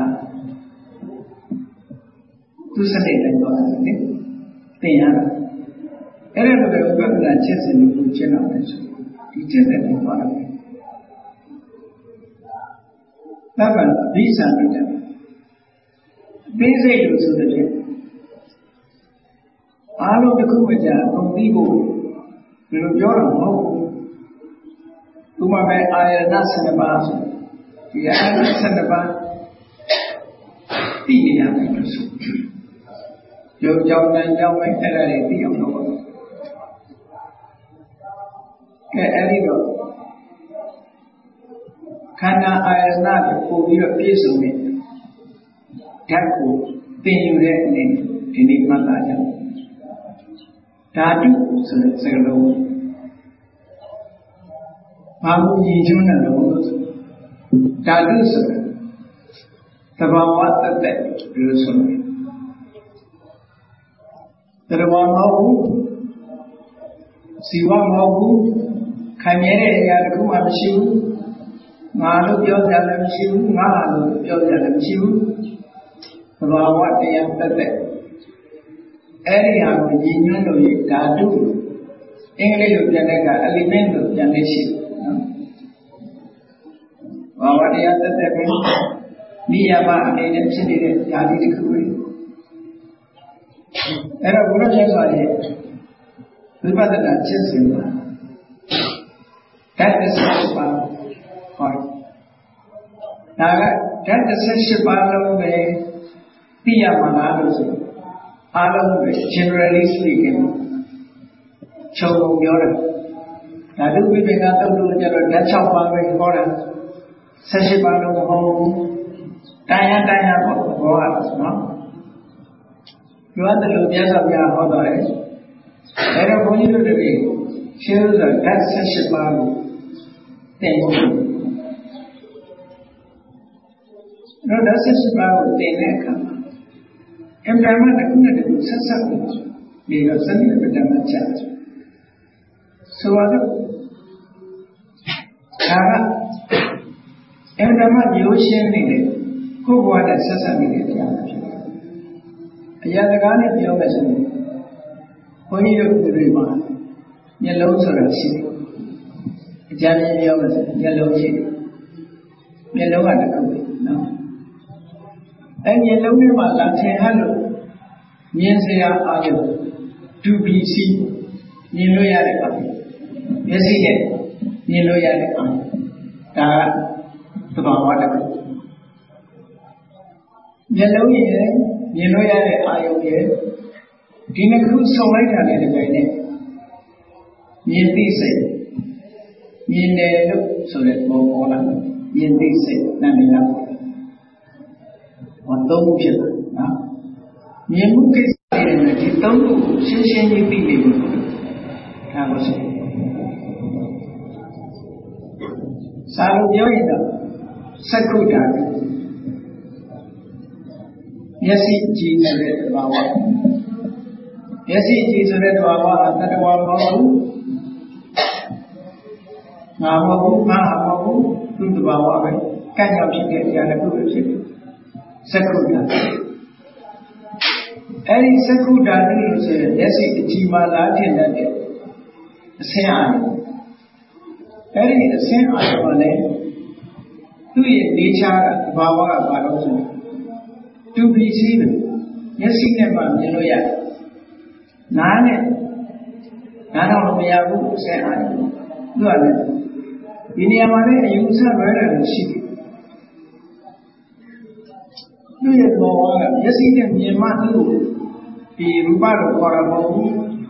သူစတဲ့တိုင်းသွားတယ်လေသင်ရတာအဲ့ဒါလိုပဲဥပဒနာချက်စင်ကိုကျင့်အောင်မယ်ဆိုဒီချက်တဲ့တိုင်းသွားတယ်သဗ္ဗံဘိဇာနိတ္တသိစိတ်လို့ဆိုတဲ့အားလုံးတစ်ခုမှကြာအကုန်သိဖို့ဒီလိုပြောတာမဟုတ်ဘူးဥပမာအာယတဆယ်ပါးဆိုဒီအာယတဆယ်ပါးသိနေရမယ်လို့ဆိုရုပ်ကြောင့်ဉာဏ်ကြောင့်ပဲအဲ့ဒါတွေသိအောင်လုပ်ပါကဲအဲ့ဒီတော့ခန္ဓာအာယတကိုပို့ပြီးတော့ပြည့်စုံတဲ့ဓာတ်ကိုသင်ယူတဲ့အနေနဲ့ဒီနေ့မှတ်သားကြအောင်ဓာတုဆိုတဲ့စကားလုံးဘာလို့ရည်ကျွန်းတယ်လို့ဆိုဓာတုဆိုတာသဘာဝတတ်တဲ့လို့ဆိုတယ်သဘာဝမဟုတ်ဘူးစီဝမဟုတ်ဘူးခံရတဲ့အရာတစ်ခုမှမရှိဘူးငါလို့ပြောကြလည်းမရှိဘူးငါလို့ပြောကြလည်းမရှိဘူးသဘာဝတရားတတ်တဲ့အဲ့ဒီဟာကိုညီညွတ်လို့ရဓာတုအင်္ဂလိပ်လိုပြန်တဲ့က element လို့ပြန်နေရှိတယ်နော်ဘာဝတရားသက်သက်ပဲနိယမအနေနဲ့ဖြစ်နေတဲ့ဓာတိတစ်ခုပဲအဲ့တော့ဘုရားမြတ်စွာရဲ့ဝိပဿနာကျင့်စဉ်မှာဓာတ်တစ်ဆက်ပါဟောဒါကဓာတ်တစ်ဆက်ပါလုံးပဲသိရမှာလားလို့ဆိုအားလုံးပဲ generally speaking ချုပ်ပုံပြောတယ်ဓာတုဝိပင်္ဂသုတ်လို့ကျတော့ဓာတ်၆ပါးပဲဟောတာ၁၈ပါးလုံးမဟုတ်ဘူးတရားတရားပေါ့ဟောတာနော်ပြောတယ်လို့မြတ်စွာဘုရားဟောတော်တယ်အဲတော့ဘုန်းကြီးတို့တွေရှင်းလို့ဆိုဓာတ်၁၈ပါးကိုသင်ဖို့တော့ဓာတ်၁၈ပါးကိုသင်တဲ့အခါမှာအမှန်မှန်တစ်ခုနဲ့တစ်ခုဆက်ဆက်ပြီးဒီတော့စနစ်ပဋ္ဌာန်မှာကြားတယ်ဆိုတော့ဒါကအမှန်မှန်မျိုးရှင်းနေတဲ့ကိုယ်ဘဝနဲ့ဆက်ဆက်နေတဲ့တရားဖြစ်တယ်အရာတကားနဲ့ပြောမယ်ဆိုရင်ဘုန်းကြီးတို့တွေမှာမျက်လုံးဆိုတာရှိတယ်အကြမ်းကြီးပြောမယ်ဆိုရင်မျက်လုံးရှိတယ်မျက်လုံးကတစ်ခုပဲနော်အဲ့မျက်လုံးထဲမှာလာထင်ဟလို့မြင်စရာအာရုံဒုပီစီမြင်လို့ရတဲ့အာရုံမျက်စိနဲ့မြင်လို့ရတဲ့အာရုံဒါကသဘာဝတစ်ခုမျက်လုံးရဲ့မြင်လို့ရတဲ့အာရုံရဲ့ဒီနှစ်ခုဆုံလိုက်တာလည်းဒီပဲနဲ့မြင်သိစိတ်မြင်တယ်လို့ဆိုတဲ့ပုံပေါ်လာမြင်သိစိတ်နာမည်လားဘာသုံးခုဖြစ်တာနော်မြင်မှုကိစ္စတွေနဲ့ဒီသုံးခုရှင်းရှင်းကြီးသိနေလို့ဒါကိုဆိုစာလို့ပြောရင်တော့စက္ခုတာမျက်စိကြည့်နေတဲ့ဘာဝမျက်စိကြည့်ဆိုတဲ့ဘာဝကတတဝါမဟုတ်ဘူးငါမဟုတ်ဘူးငါမဟုတ်ဘူးသူတဘာဝပဲကံ့ကြောင့်ဖြစ်တဲ့အရာတစ်ခုပဲဖြစ်တယ်စက္ခုတာ Any second is a yes, Tima Latin and a Sayan. Any the same Ione, two ye nature, Baba, Barosa, two be seen, yes, in them, Yeloya. Nane, none of the Yabu, say I. Do I? In Yamane, you saw murder and shit. Do you know, yes, in them, Yamatu. The Rubaro or a bone.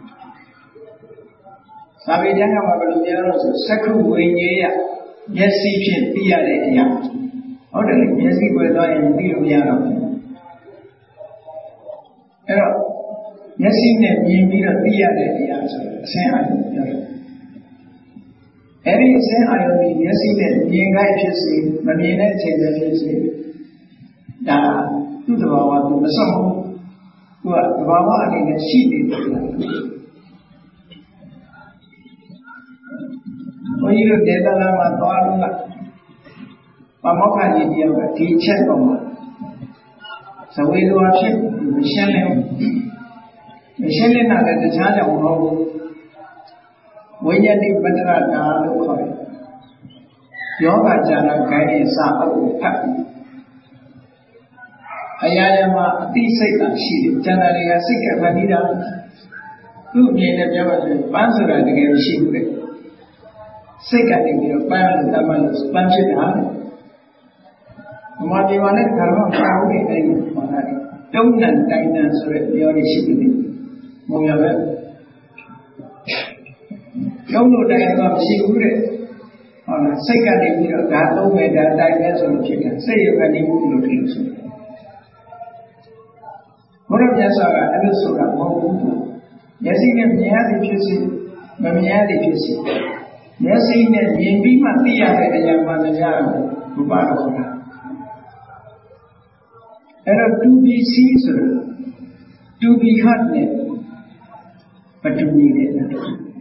Savijanga Babalumianos, second way, yes, she be a lady. Orderly, yes, he was doing Pilumiano. Yes, in them, you be a be a lady, say I. Every say I will be yes, in them, being I just but being a change that to the Baba to the song. Baba in a sheep. When you look at the Lama, Pamoka, you have a teacher. So we do our ship, Michelle. Michelle, not at the time of home. When you live better at the Yoga Jana Gay is a Ayayama, these say that she generally has sick of Vanida. Two men of Yamaha, Bansura to get a sheep. Second, your parents, Damas, punch it out. What you want to come out and don't and dinosaur, you're a sheep. Moyava. Don't know that sheep. On a second, you got no way that dinosaur chicken. Say you can even look. What of Yasara, and so that yes, he can be had if you see, but me had if you see. Yes, he can be Matia and a young man, Rubara. And to be Caesar, to be hot, but to need it.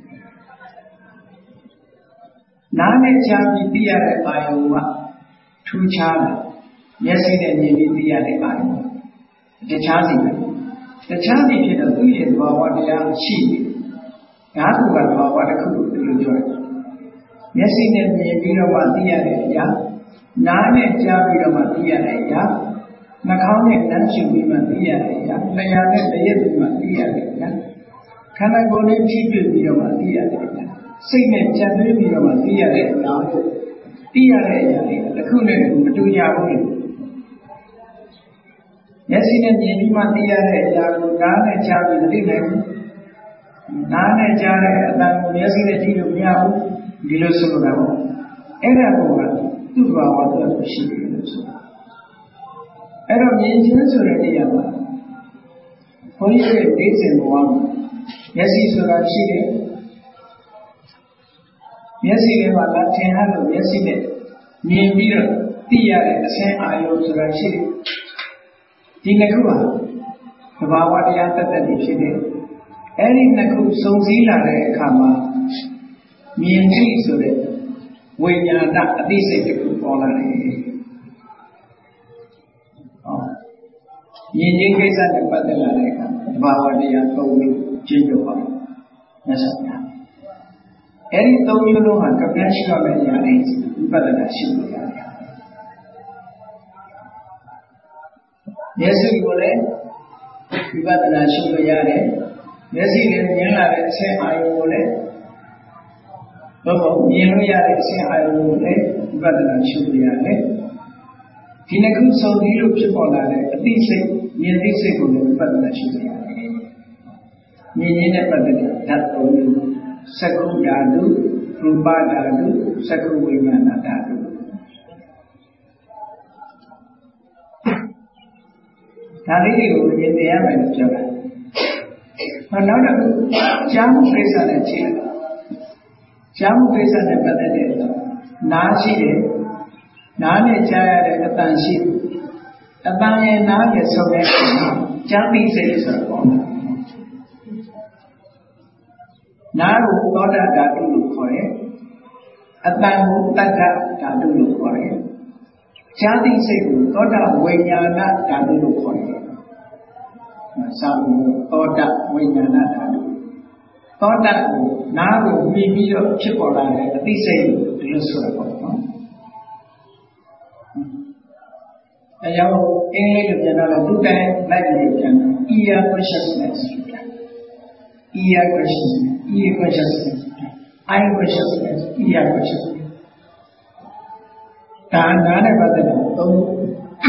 Nane Chabi Pia Iowa, two Chana, yes, he can be Pia Iowa. The Chasi. The Chasi is a two year Bawa sheep. Yatu got Bawa to enjoy. Yes, in the Mira Matia, Nane Jabira Matia, Nakane Nanchi Matia, Layana Baby Matia, Kanagone Chibu Mira Matia, Signet Chadu Mira Matia, Tia, the Kunan, Duya. Yes, in a Yama Tia, Nana Chabi, Nana Jara, yes, in a Tino Miao, Diloso, Era, two hours of sheep. I don't mean to already. For you, days in one. Yes, he's a sheep. Yes, he gave a Latin, yes, he did. Me and Peter, Tia, the same I also like sheep. Tinakua, the Bawadiata that is in any Naku so zilla kama, me and trees of it, when you are not a decent fall on it. Oh, you get at the Padalaka, Bawadia told me, Jingo. Yes, any told you know how to cash your many but that should be. Yes, we will. We got the national yard. Yes, he can yell say, I will. But you say, I will. We got the national yard. Tinaku so little people are at least nearly second, but the national yard. Meaning that only Saku Dadu, Ruba Dadu, Saku Wimana Dadu. Nalini in the Yemen of Java. Another Jamu face on a chair. Jamu face on a banana. Nashi, Nane Jaya, a Tanshi. A Banya Naya so Jami says her phone. Naru Goda Dadu for it. A Bamu Tata Dadu for it. Jadi saya kata wayana kadu lokoi. Sabu Toda Vinyana Dadu. Toda Naru Mimio Chipola, the same Lusura. A young aid of general two time like ear consciousness, ear consciousness, ear consciousness, eye consciousness, ear consciousness. None about the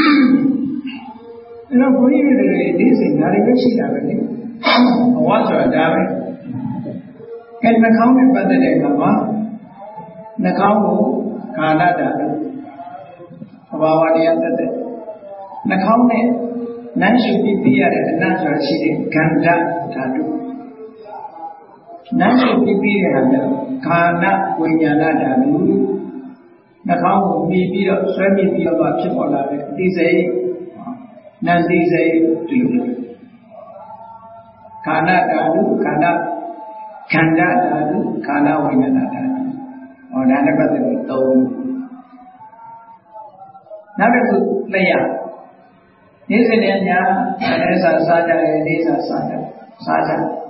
you know, for you, this is not a good sheet of it. What's a diamond? Can the county by the day, Mama? The cow, Canada, about the other day. The county, natural people are natural city, Kanda, Tatu. Natural people have Kana, Winyana, Dadu. The cow may be a semi be about Chipola, this a Nandi say to you. Kana Dadu, Kana, Kanda Dadu, Kana Winyana Dadu. Or Nanabata Told. Nabaku Laya. This is Enya, and as a Sada, and is a Sada. Sada.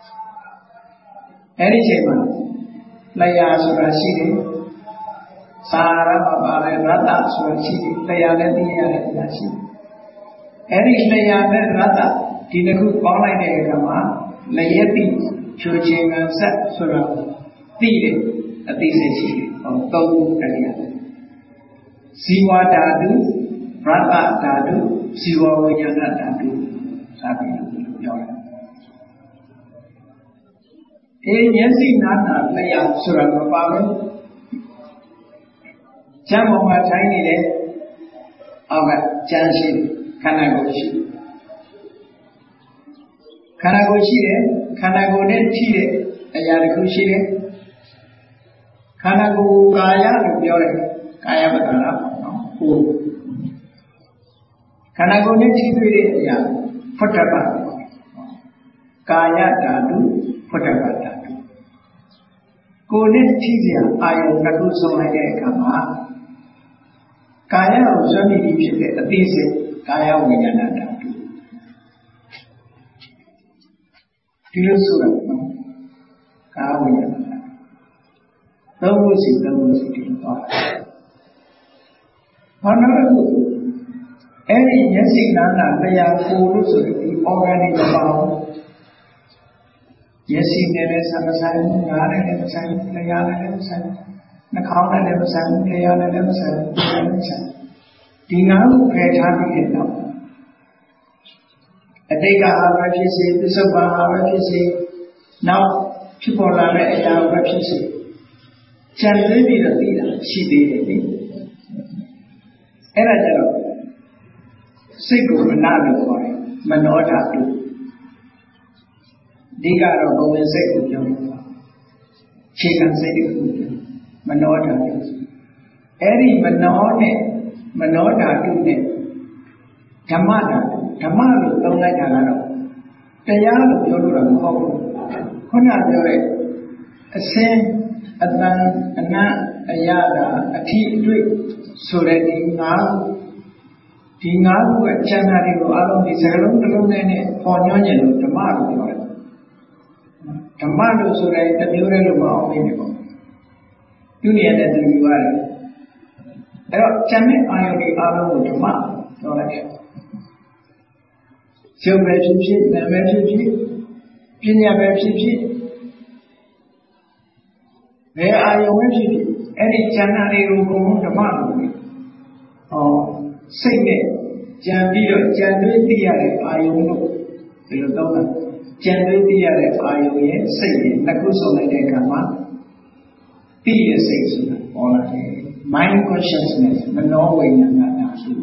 Any chamber. Laya Surashidi. Sara Baba Rata Surashidi. Laya Lady Yashi. Erishaya Rata, Tinaku Paula Gama, Layeti, Churching and Sat Sura, Tide, a Tisachi, of Togu Kalia. Siwa Dadu, Rata Dadu, Siwa Vijana Dadu, Sabi Yora. A Yansi Nana, Laya Sura Papa, Jamoma Tiny, Aga Janshi. Kanagoshi. Kanagoshi, Kanagone Tide, a Yarakushi, Kanago Kaya, Yore, Kaya Batana, who Kanagone Tide, Potaba, Kaya Dadu, Potaba Dadu. Gone Tizia, I am Nakuso Kama Kaya or Zami, a piece. Kaya Vinyana Dadu. Tilusura, Kaya Vinyana Dadu. Tamusi, Tamusi, Honorable, any Yesi Nana, they are full of organic about Yesi Nere Sanasan, Yana never sang, Layana never sang, Nakana never sang, Layana never sang, never sang. Dingamu Petabi now. A Dega Havaki, the Soba Havaki, now Chipola Havaki. Chandevi the Dina, she did it. Erajaro Sigu Manabi for it, Manota too. Digaro go and say to you. Chicken say to you. Manota too. Eri Manone. Manoda do it. Tamada, Tamado don't like Alano. Tayano Yoruba Hobo. Hona Yore. A sen, a dan, a na, a yada, a tea drink. So that the Nalu, the Nalu at Chanari, Alon, the Salon, the Lune, for Nyon, Tamado. Tamado so that the Murelo of Indigo. Union and the Uari. Chame Ioni Alo Tama, so like So Veggie, the Veggie, Pinia Veggie. Where are your Veggie? Any Chanari Rugo Tama. Oh, sing it. Jambio, Janduiare, Ayuno, Philodona, Janduiare, Ayoye, sing it, Nakuso Legama, Tia sings all of it. Mind consciousness, Manowing and Natashi.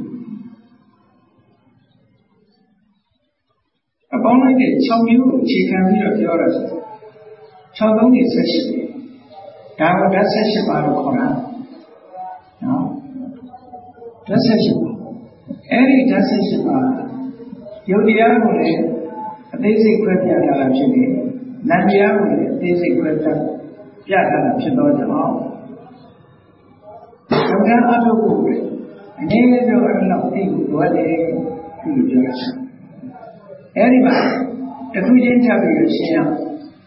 Upon it, some you, she can hear of yours. Children is session. Now that's session out of Koran. No? That's session. Any that's session. You the other they say question that I'm saying. Nadia, they say question. Yeah, I'm saying. Sometimes I don't go away. And then I don't know things what they do. Anyway, the Christian Tabu,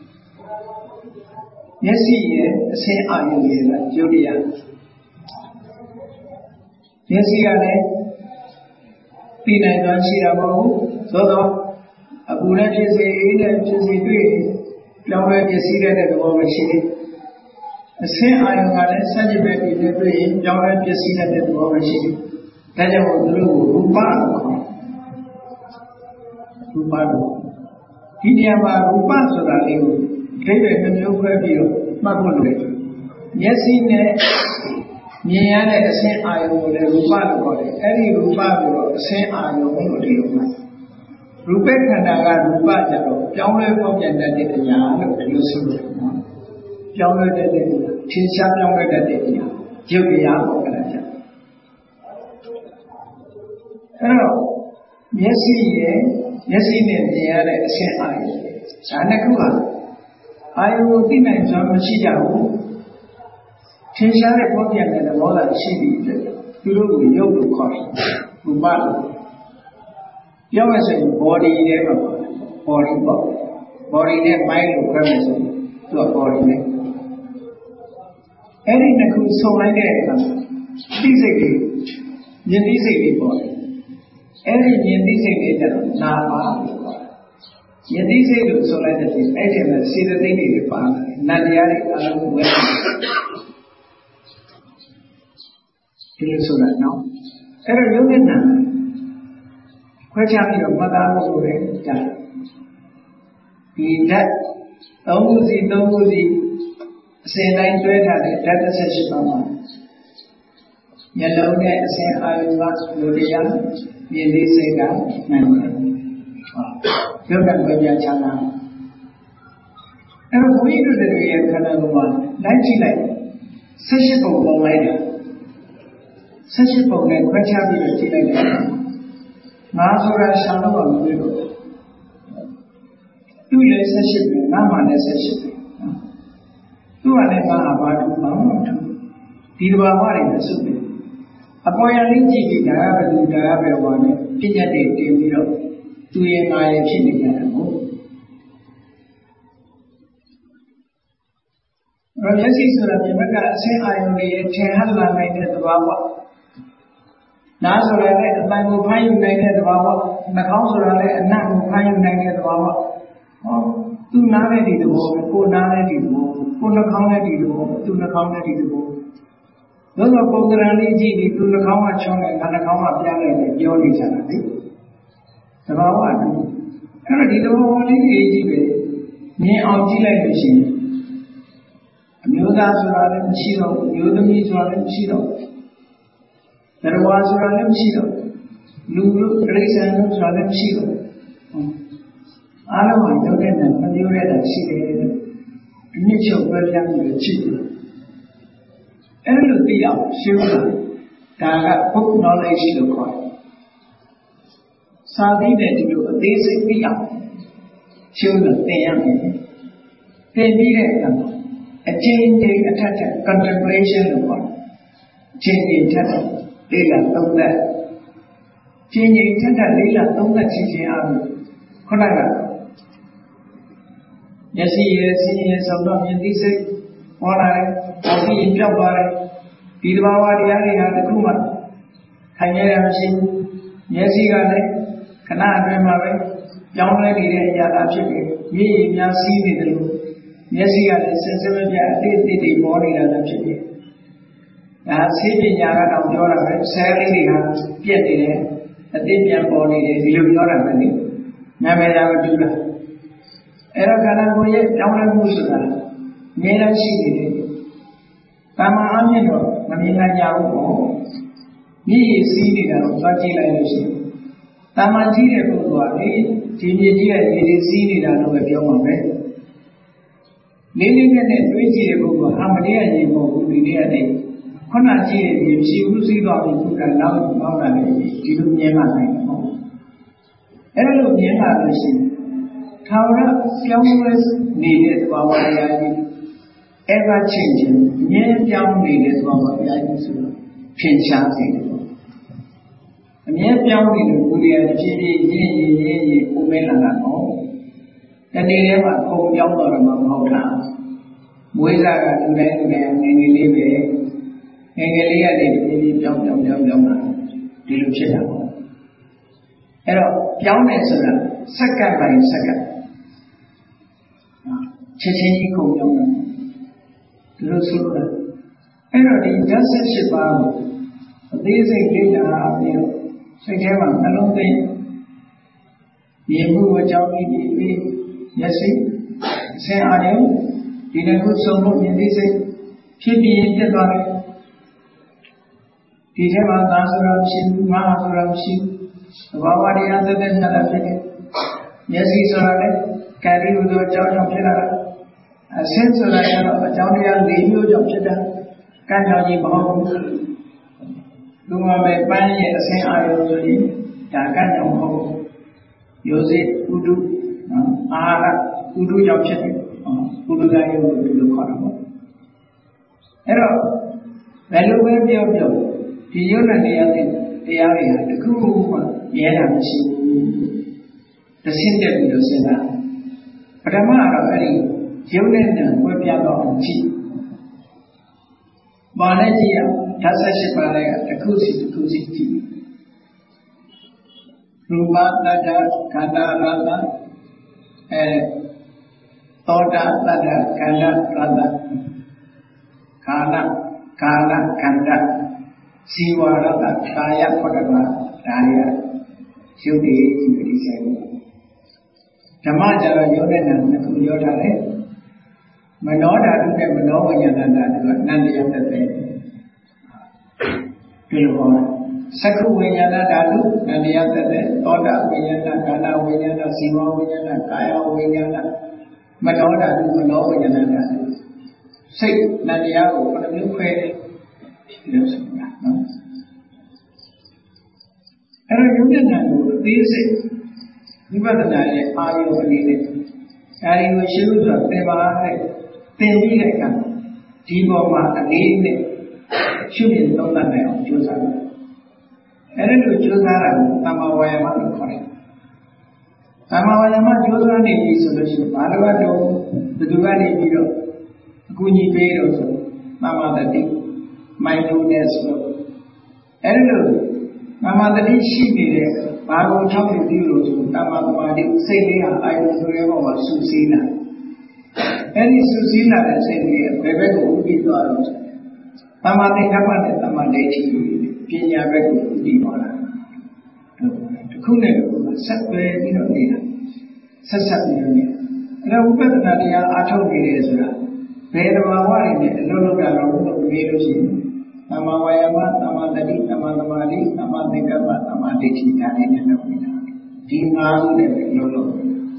yes, he say, I will be Julia. Yes, he are Pina don't see about so a bullet is a is a tree, flower is seated at the moment. The same I am a sentiment in the tree, flower is seated at the moment. That was the Rupa. Rupa. Indiama Rupa so that you gave a new review, Mabulu. Yes, in the Niana say I will Rupa body, any Rupa will say I will do. Rupa Kanaga Rupa Jaro, Jawle from the Yan of the Lucy. Jawle the Chinsa Jawle the Julia of the Hello, yes, yes, in the air, say I. Sanakua. I will be named Machida. Chinshare Popian and the Mola Chibi, Guru Yogu Kosh, Rubalu. Yoga say body never body body. Body never mind premises to a body name. Any Naku so like that, physically, physically body. Any physically, Nama. Physically so like that is agent, see the thing in the pan, Nadiari, along with so that now. Every human now. Question your mother was already done. Be that Omuzi, Domuzi, say nine twenty, that is a shipama. Yellow net, say I was Luria, Yelly Sega, Member. You can go your channel. And we do the real Kanaguma, ninety nine, such a book later. Such a book and Quachabi later. Nazura Shalom will do relationship, Nama necessity. Do a never about Mamoto. Dilawari the Subi. A boy and Inji, the Abbey, the Abbey one, Pinya de Miro, two year I achieving. Yes, so that you make a say I only ten made the Baba. Nazara, the Bible Pine United the Baba, the Council and Namu Pine United the Baba. Oh, do not let it go, go not let it go, go not count it go, do not count it go. Those are both the Rani, do not count a chong and a count of Yana and Yoni Janati. The Baba, and I did only age near Auxiliary machine. Mudazuralem Shiro, Udamizuralem Shiro. There was Ralem Shiro. Lulu, Grace and Ralem Shiro. Alama, you get them when you read that she initial version of the children. And it will be out, Shiro. Daga, book knowledge to call. Sadi that you, they say be out. Children, they are in. They need it. A changing attack, contemplation of one. Changing attack, Lila, don't that. Changing attack, Lila, don't that teaching out. Konaga. Yes, he is, he is, so not in this. One eye, or he in Jabari. Pilbawa, the area, the Kuma. Kanyara machine. Yes, he got it. Kana, Mary. Young lady, Yada Chippy. Ye, ya see me. Yes, he had a sensible the body of the city. Now, sitting Yara of Dora, sadly, has get it, a dead body is you not a many. Namera Dura. Eragana, Dama Musula, Nera Shidi. Tama Amino, Manila Yago. Ye see it out, Vagila. Tama Tira Pugua, Tinia, it is seen it out of your moment. Living in a twenty ago, how many a year will be near day? Konaji, if she will see the book and now Mama, she will never like home. Hello, Yama machine. Taura, flowers needed for our ever changing, near down needed for our Pinshazi. အမြဲပြောင်းနေတဲ့ဘူရီယာတစ်ဖြည်းဖြည်းရင်းရင်းရင်းရင်းပုံမဲလာတာနော်တနေ့ထဲမှာပုံပြောင်းတော့မှမဟုတ်တာမွေးစားကလူတိုင်းလူတိုင်းငယ်ငယ်လေးပဲငယ်ငယ်လေးကနေတစ်ဖြည်းဖြည်းပြောင်းပြောင်းပြောင်းပြောင်းလာဒီလိုဖြစ်တာပေါ့အဲ့တော့ပြောင်းတယ်ဆိုတာစက္ကန့်ပိုင်းစက္ကန့်ချက်ချင်းကြီးခုံပြောင်းတာဒီလိုဆိုတော့အဲ့တော့ဒီဓာတ်ဆက်ရှိပါကိုအသေးစိတ်လေ့လာပြီးတော့စိတ်ထဲမှာနှလုံးသွင်းမြင်မှုအကြောင်းကြီးပြီးပြီးမျက်စိအဆင်အာရုံဒီနှစ်ခုစုံလို့မြင်သိစိတ်ဖြစ်ပြီးရင်ပြတ်သွားတယ်ဒီထဲမှာသာဆိုတာမရှိဘူးငါဆိုတာမရှိဘူးသဘာဝတရားသက်သက်နဲ့ဖြစ်တယ်မျက်စိဆိုတာလည်းကာယဥဒ္ဒေအကြောင်းကြောင့်ဖြစ်လာတာအဆင်းဆိုတာကတော့အကြောင်းတရား၄မျိုးကြောင့်ဖြစ်တာကံကြောင့်ကြီးမဟုတ်ဘူးလူမှာပဲပန်းရဲ့အဆင်းအာရုံဆိုရင်ဒါကံကြောင့်မဟုတ်ဘူးယောဇိဥဒုအာဟာရဥဒုကြောင့်ဖြစ်တယ်ဥဒုကယုတ်လို့ခေါ်တာပေါ့အဲ့တော့ဘယ်လိုပဲပြောပြောဒီယုတ်နဲ့တရားတွေတရားတွေဟာတခုမှရဲတာမရှိဘူးတဆင့်တက်ပြီးတော့စဉ်းစားပထမတော့အဲ့ဒီယုတ်နဲ့ဉာဏ်ဝဲပြတော့အောင်ကြည့်ဘာနဲ့ကြည့်ရဓာတ်ဆက်ရှိပါလေကတခုစီတခုစီကြည့်ရူပတတ္တခန္ဓာရတ္တအဲသောတာတတ္တခန္ဓာရတ္တခန္ဓာကာလခန္ဓာဇီဝရတ္တကာယပတ္တမဒါရရုပ်တည်ဒီဒီဆိုင်ဓမ္မကြတော့ယောနဲ့နာနှစ်ခုပြောထားတယ်မနောဓာတုနဲ့မနောဝိညာဏဓာတုကနန္တရားသက်သက်ဒီလိုဟောသက္ခုဝိညာဏဓာတုနန္တရားသက်သက်သောတာဝိညာဏကာလဝိညာဏဇီဝဝိညာဏကာယဝိညာဏမနောဓာတုမနောဝိညာဏဓာတုစိတ်နန္တရားကိုဘယ်လိုမျိုးခွဲတယ်ဒီလိုဆိုတာနော်အဲ့တော့ယုံဉာဏ်ကိုအသေးစိတ်ဝိပဿနာရဲ့အာရုံအနေနဲ့အဲဒီကိုရှင်းလို့ဆိုတာသင်ပါတဲ့သင်ပြီးတဲ့အခါဒီပေါ်မှာအလေးနဲ့ရှုမြင်သုံးသပ်နိုင်အောင်ကြိုးစားတယ်အဲဒီလိုကြိုးစားတာကိုသမ္မာဝါယာမလို့ခေါ်တယ်သမ္မာဝါယာမကြိုးစားနေပြီဆိုလို့ရှိရင်ဘာလို့တော့ဘယ်သူကနေပြီးတော့အကူအညီပေးတော့ဆိုသမ္မာတတိ mindfulness လို့အဲဒီလိုသမ္မာတတိရှိနေတဲ့ဘာကိုထောက်ပြပြီးလို့ဆိုသမ္မာသမာဓိစိတ်လေးဟာအာယုဆိုရဲပေါ်မှာစူးစီးလာအဲဒီစူးစီးလာတဲ့စိတ်လေးဘယ်ဘက်ကိုဥတည်သွားလို့သမ္မာသင်္ကပ္ပနဲ့သမ္မာဒိဋ္ဌိပညာဘက်ကိုဥတည်သွားတာတစ်ခုနဲ့တစ်ခုဆက်သွယ်ပြီးတော့နေတာဆက်ဆက်ပြီးတော့နေတာအဲဒါဝိပဿနာတရားအားထုတ်နေတယ်ဆိုတာဘယ်တဘာဝတွေနဲ့အလုံးလုံးတာတော့လို့ပြောလို့ရှိရင်သမ္မာဝါယာမသမ္မာတတိသမ္မာသမာဓိသမ္မာသင်္ကပ္ပသမ္မာဒိဋ္ဌိဓာတ်တွေနဲ့လုပ်နေတာဒီငါးခုနဲ့လုံးလုံး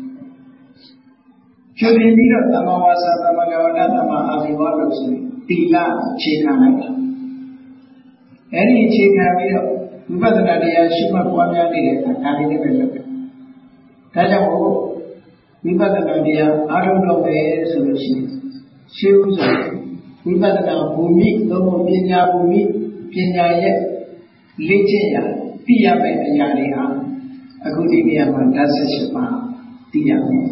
ကျွတ်ပြီးတော့သမ္မာဝါစာသမ္မာကဝတ္တသမ္မာအာဇီဝလို့ဆိုရင်သီလအခြေခံလိုက်တာအဲဒီအခြေခံပြီးတော့ဝိပဿနာတရားရှုမှတ်ပွားများနေတဲ့အခါဒါလေးနဲ့ပဲလုပ်တယ်ဒါကြောင့်မို့ဝိပဿနာတရားအားထုတ်တော့ပဲဆိုလို့ရှိရင်ရှင်းဥစွာဝိပဿနာဘူမိသို့မဟုတ်ပညာဘူမိပညာရဲ့လေ့ကျင့်ရာသိရမယ့်အရာတွေဟာအခုဒီနေရာမှာဓာတ်ဆက်ရှိပါသိရမယ်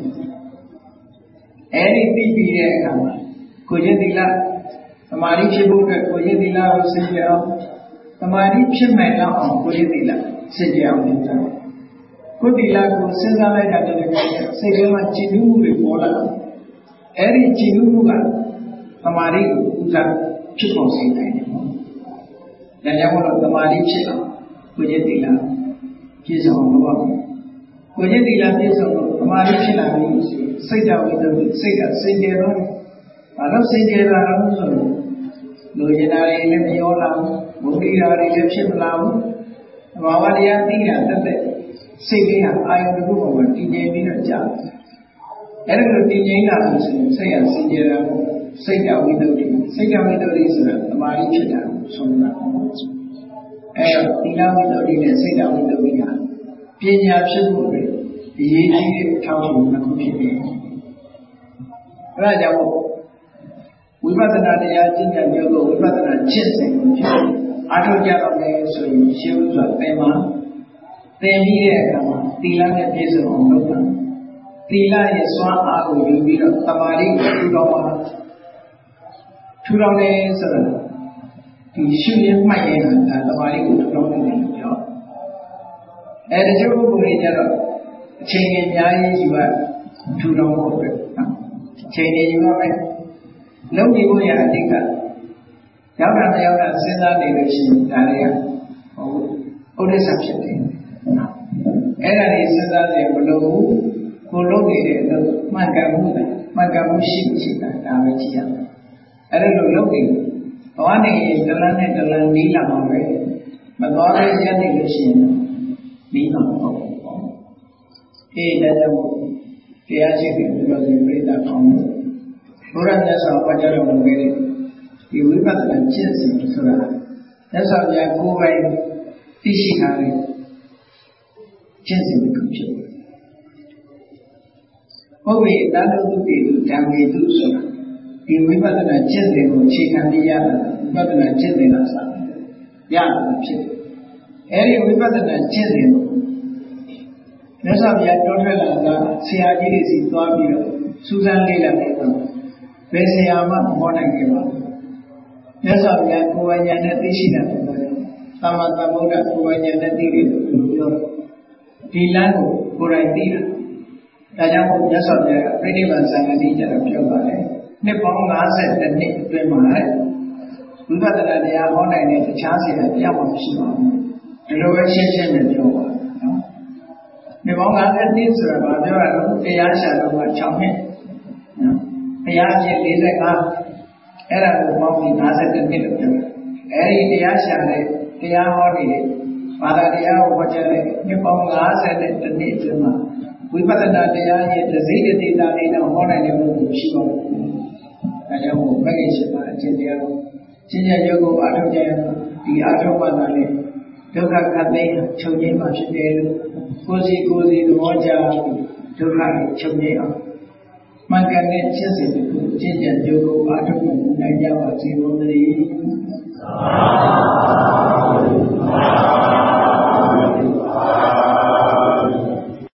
အဲဒီသိပြီးတဲ့အခါမှာကိုယ်ချင်းသီလသမာဓိဖြစ်ဖို့အတွက်ကိုယ်ချင်းသီလကိုစင်ကြယ်အောင်သမာဓိဖြစ်မဲ့တော့အောင်ကိုယ်ချင်းသီလစင်ကြယ်အောင်လုပ်ကြတယ်ကိုယ်သီလကိုစဉ်းစားလိုက်တာတည်းကစိတ်ထဲမှာကြည်နူးမှုတွေပေါ်လာတယ်အဲဒီကြည်နူးမှုကသမာဓိကိုဥစားဖြစ်ပေါ်စေနိုင်တယ်။ဒါကြောင့်မို့လို့သမာဓိဖြစ်အောင်ကိုယ်ကျင့်သီလပြည့်စုံအောင်လုပ်ရမယ်။ကိုယ်ကျင့်သီလပြည့်စုံလို့သမာဓိဖြစ်လာပြီဆိုစိတ်တော်ဝိတ္တစိတ်ကစင်ကြယ်တော့တယ်။ဘာလို့စင်ကြယ်လာတော့ဆိုလို့လူကျင်တာတွေလည်းမရောလာဘူး။ဘုဒ္ဓရာတွေလည်းဖြစ်မလာဘူး။သဘာဝတရားသိတာတက်တဲ့စိတ်လေးဟာအာယုတစ်ခုပေါ်မှာတည်ငြိမ်ပြီးတော့ကြာတယ်။အဲ့ဒါလိုတည်ငြိမ်လာလို့ဆိုရင်စိတ်ကစင်ကြယ်လာတယ်စိတ်တော်ဝိတ္တစိတ်တော်ဝိတ္တဆိုတာသမာဓိဖြစ်တာဆုံးတာအဲတော့သီလဝိတ္တနဲ့စိတ်တော်ဝိတ္တကပညာဖြစ်ဖို့အတွက်အရေးကြီးတဲ့အထောက်အကူတစ်ခုဖြစ်တယ်အဲဒါကြောင့်ဝိပဿနာတရားကျင့်ကြံကြလို့ဝိပဿနာကျင့်စဉ်ကိုဖြစ်အားထုတ်ကြတော့မယ်ဆိုရင်ရှင်းဥစွာသင်မှာ Then he had Tila and Jason on Logan. Tila is one hour will be a Tamari two dollars. Two dollars the shilling my hand and Tamari two dollars. At a joke of chain in Yai, you are two dollars. Chain in your way. No people are thinking. Yaka Yaka Sina Nation, Daria, or the subject. Era is that below who located Mangamuda, Mangamushi, Damagia. I don't know looking. One is the land and the land Nila Maway, but all is generation Nila. He let them the adjective because we read that from Urandas of Pajara Maway. You will not have chance to that. That's how they are going fishing. Chance in the computer. Okay, that will be damage to so. You will not have chance in chicken, the yard, but not chance in us. Yard, area will not have chance in. That's how we are total C R G is to Susan Lila, Vesayama, Monagima. That's how we are going and teaching. Tamata Moda, going and teaching. Tilango, Puraidira. Tajamu just of the pretty ones and a teacher of your body. Nippon answered the Nick Pimare. We got that they are on a chance at the Yamam Shimon. The lower session with your Nippon answered this about your Ayasha of a champion. Ayashi is a car. Era of the Nazar the middle. Eri Ayasha, they are holding it. Father, they are watching Nippon and the nature. We better not they are yet the Zeta data in a horn and a moon. I am Megashima, Jinja, Jinja Yogo, Atojan, the Atopana, Doka Kade, Chojima, Cozy, Cozy, Moja, Doka, Chojima. Manganet, Chesin, Jinja Yogo, Atopan, Najawa, Zero.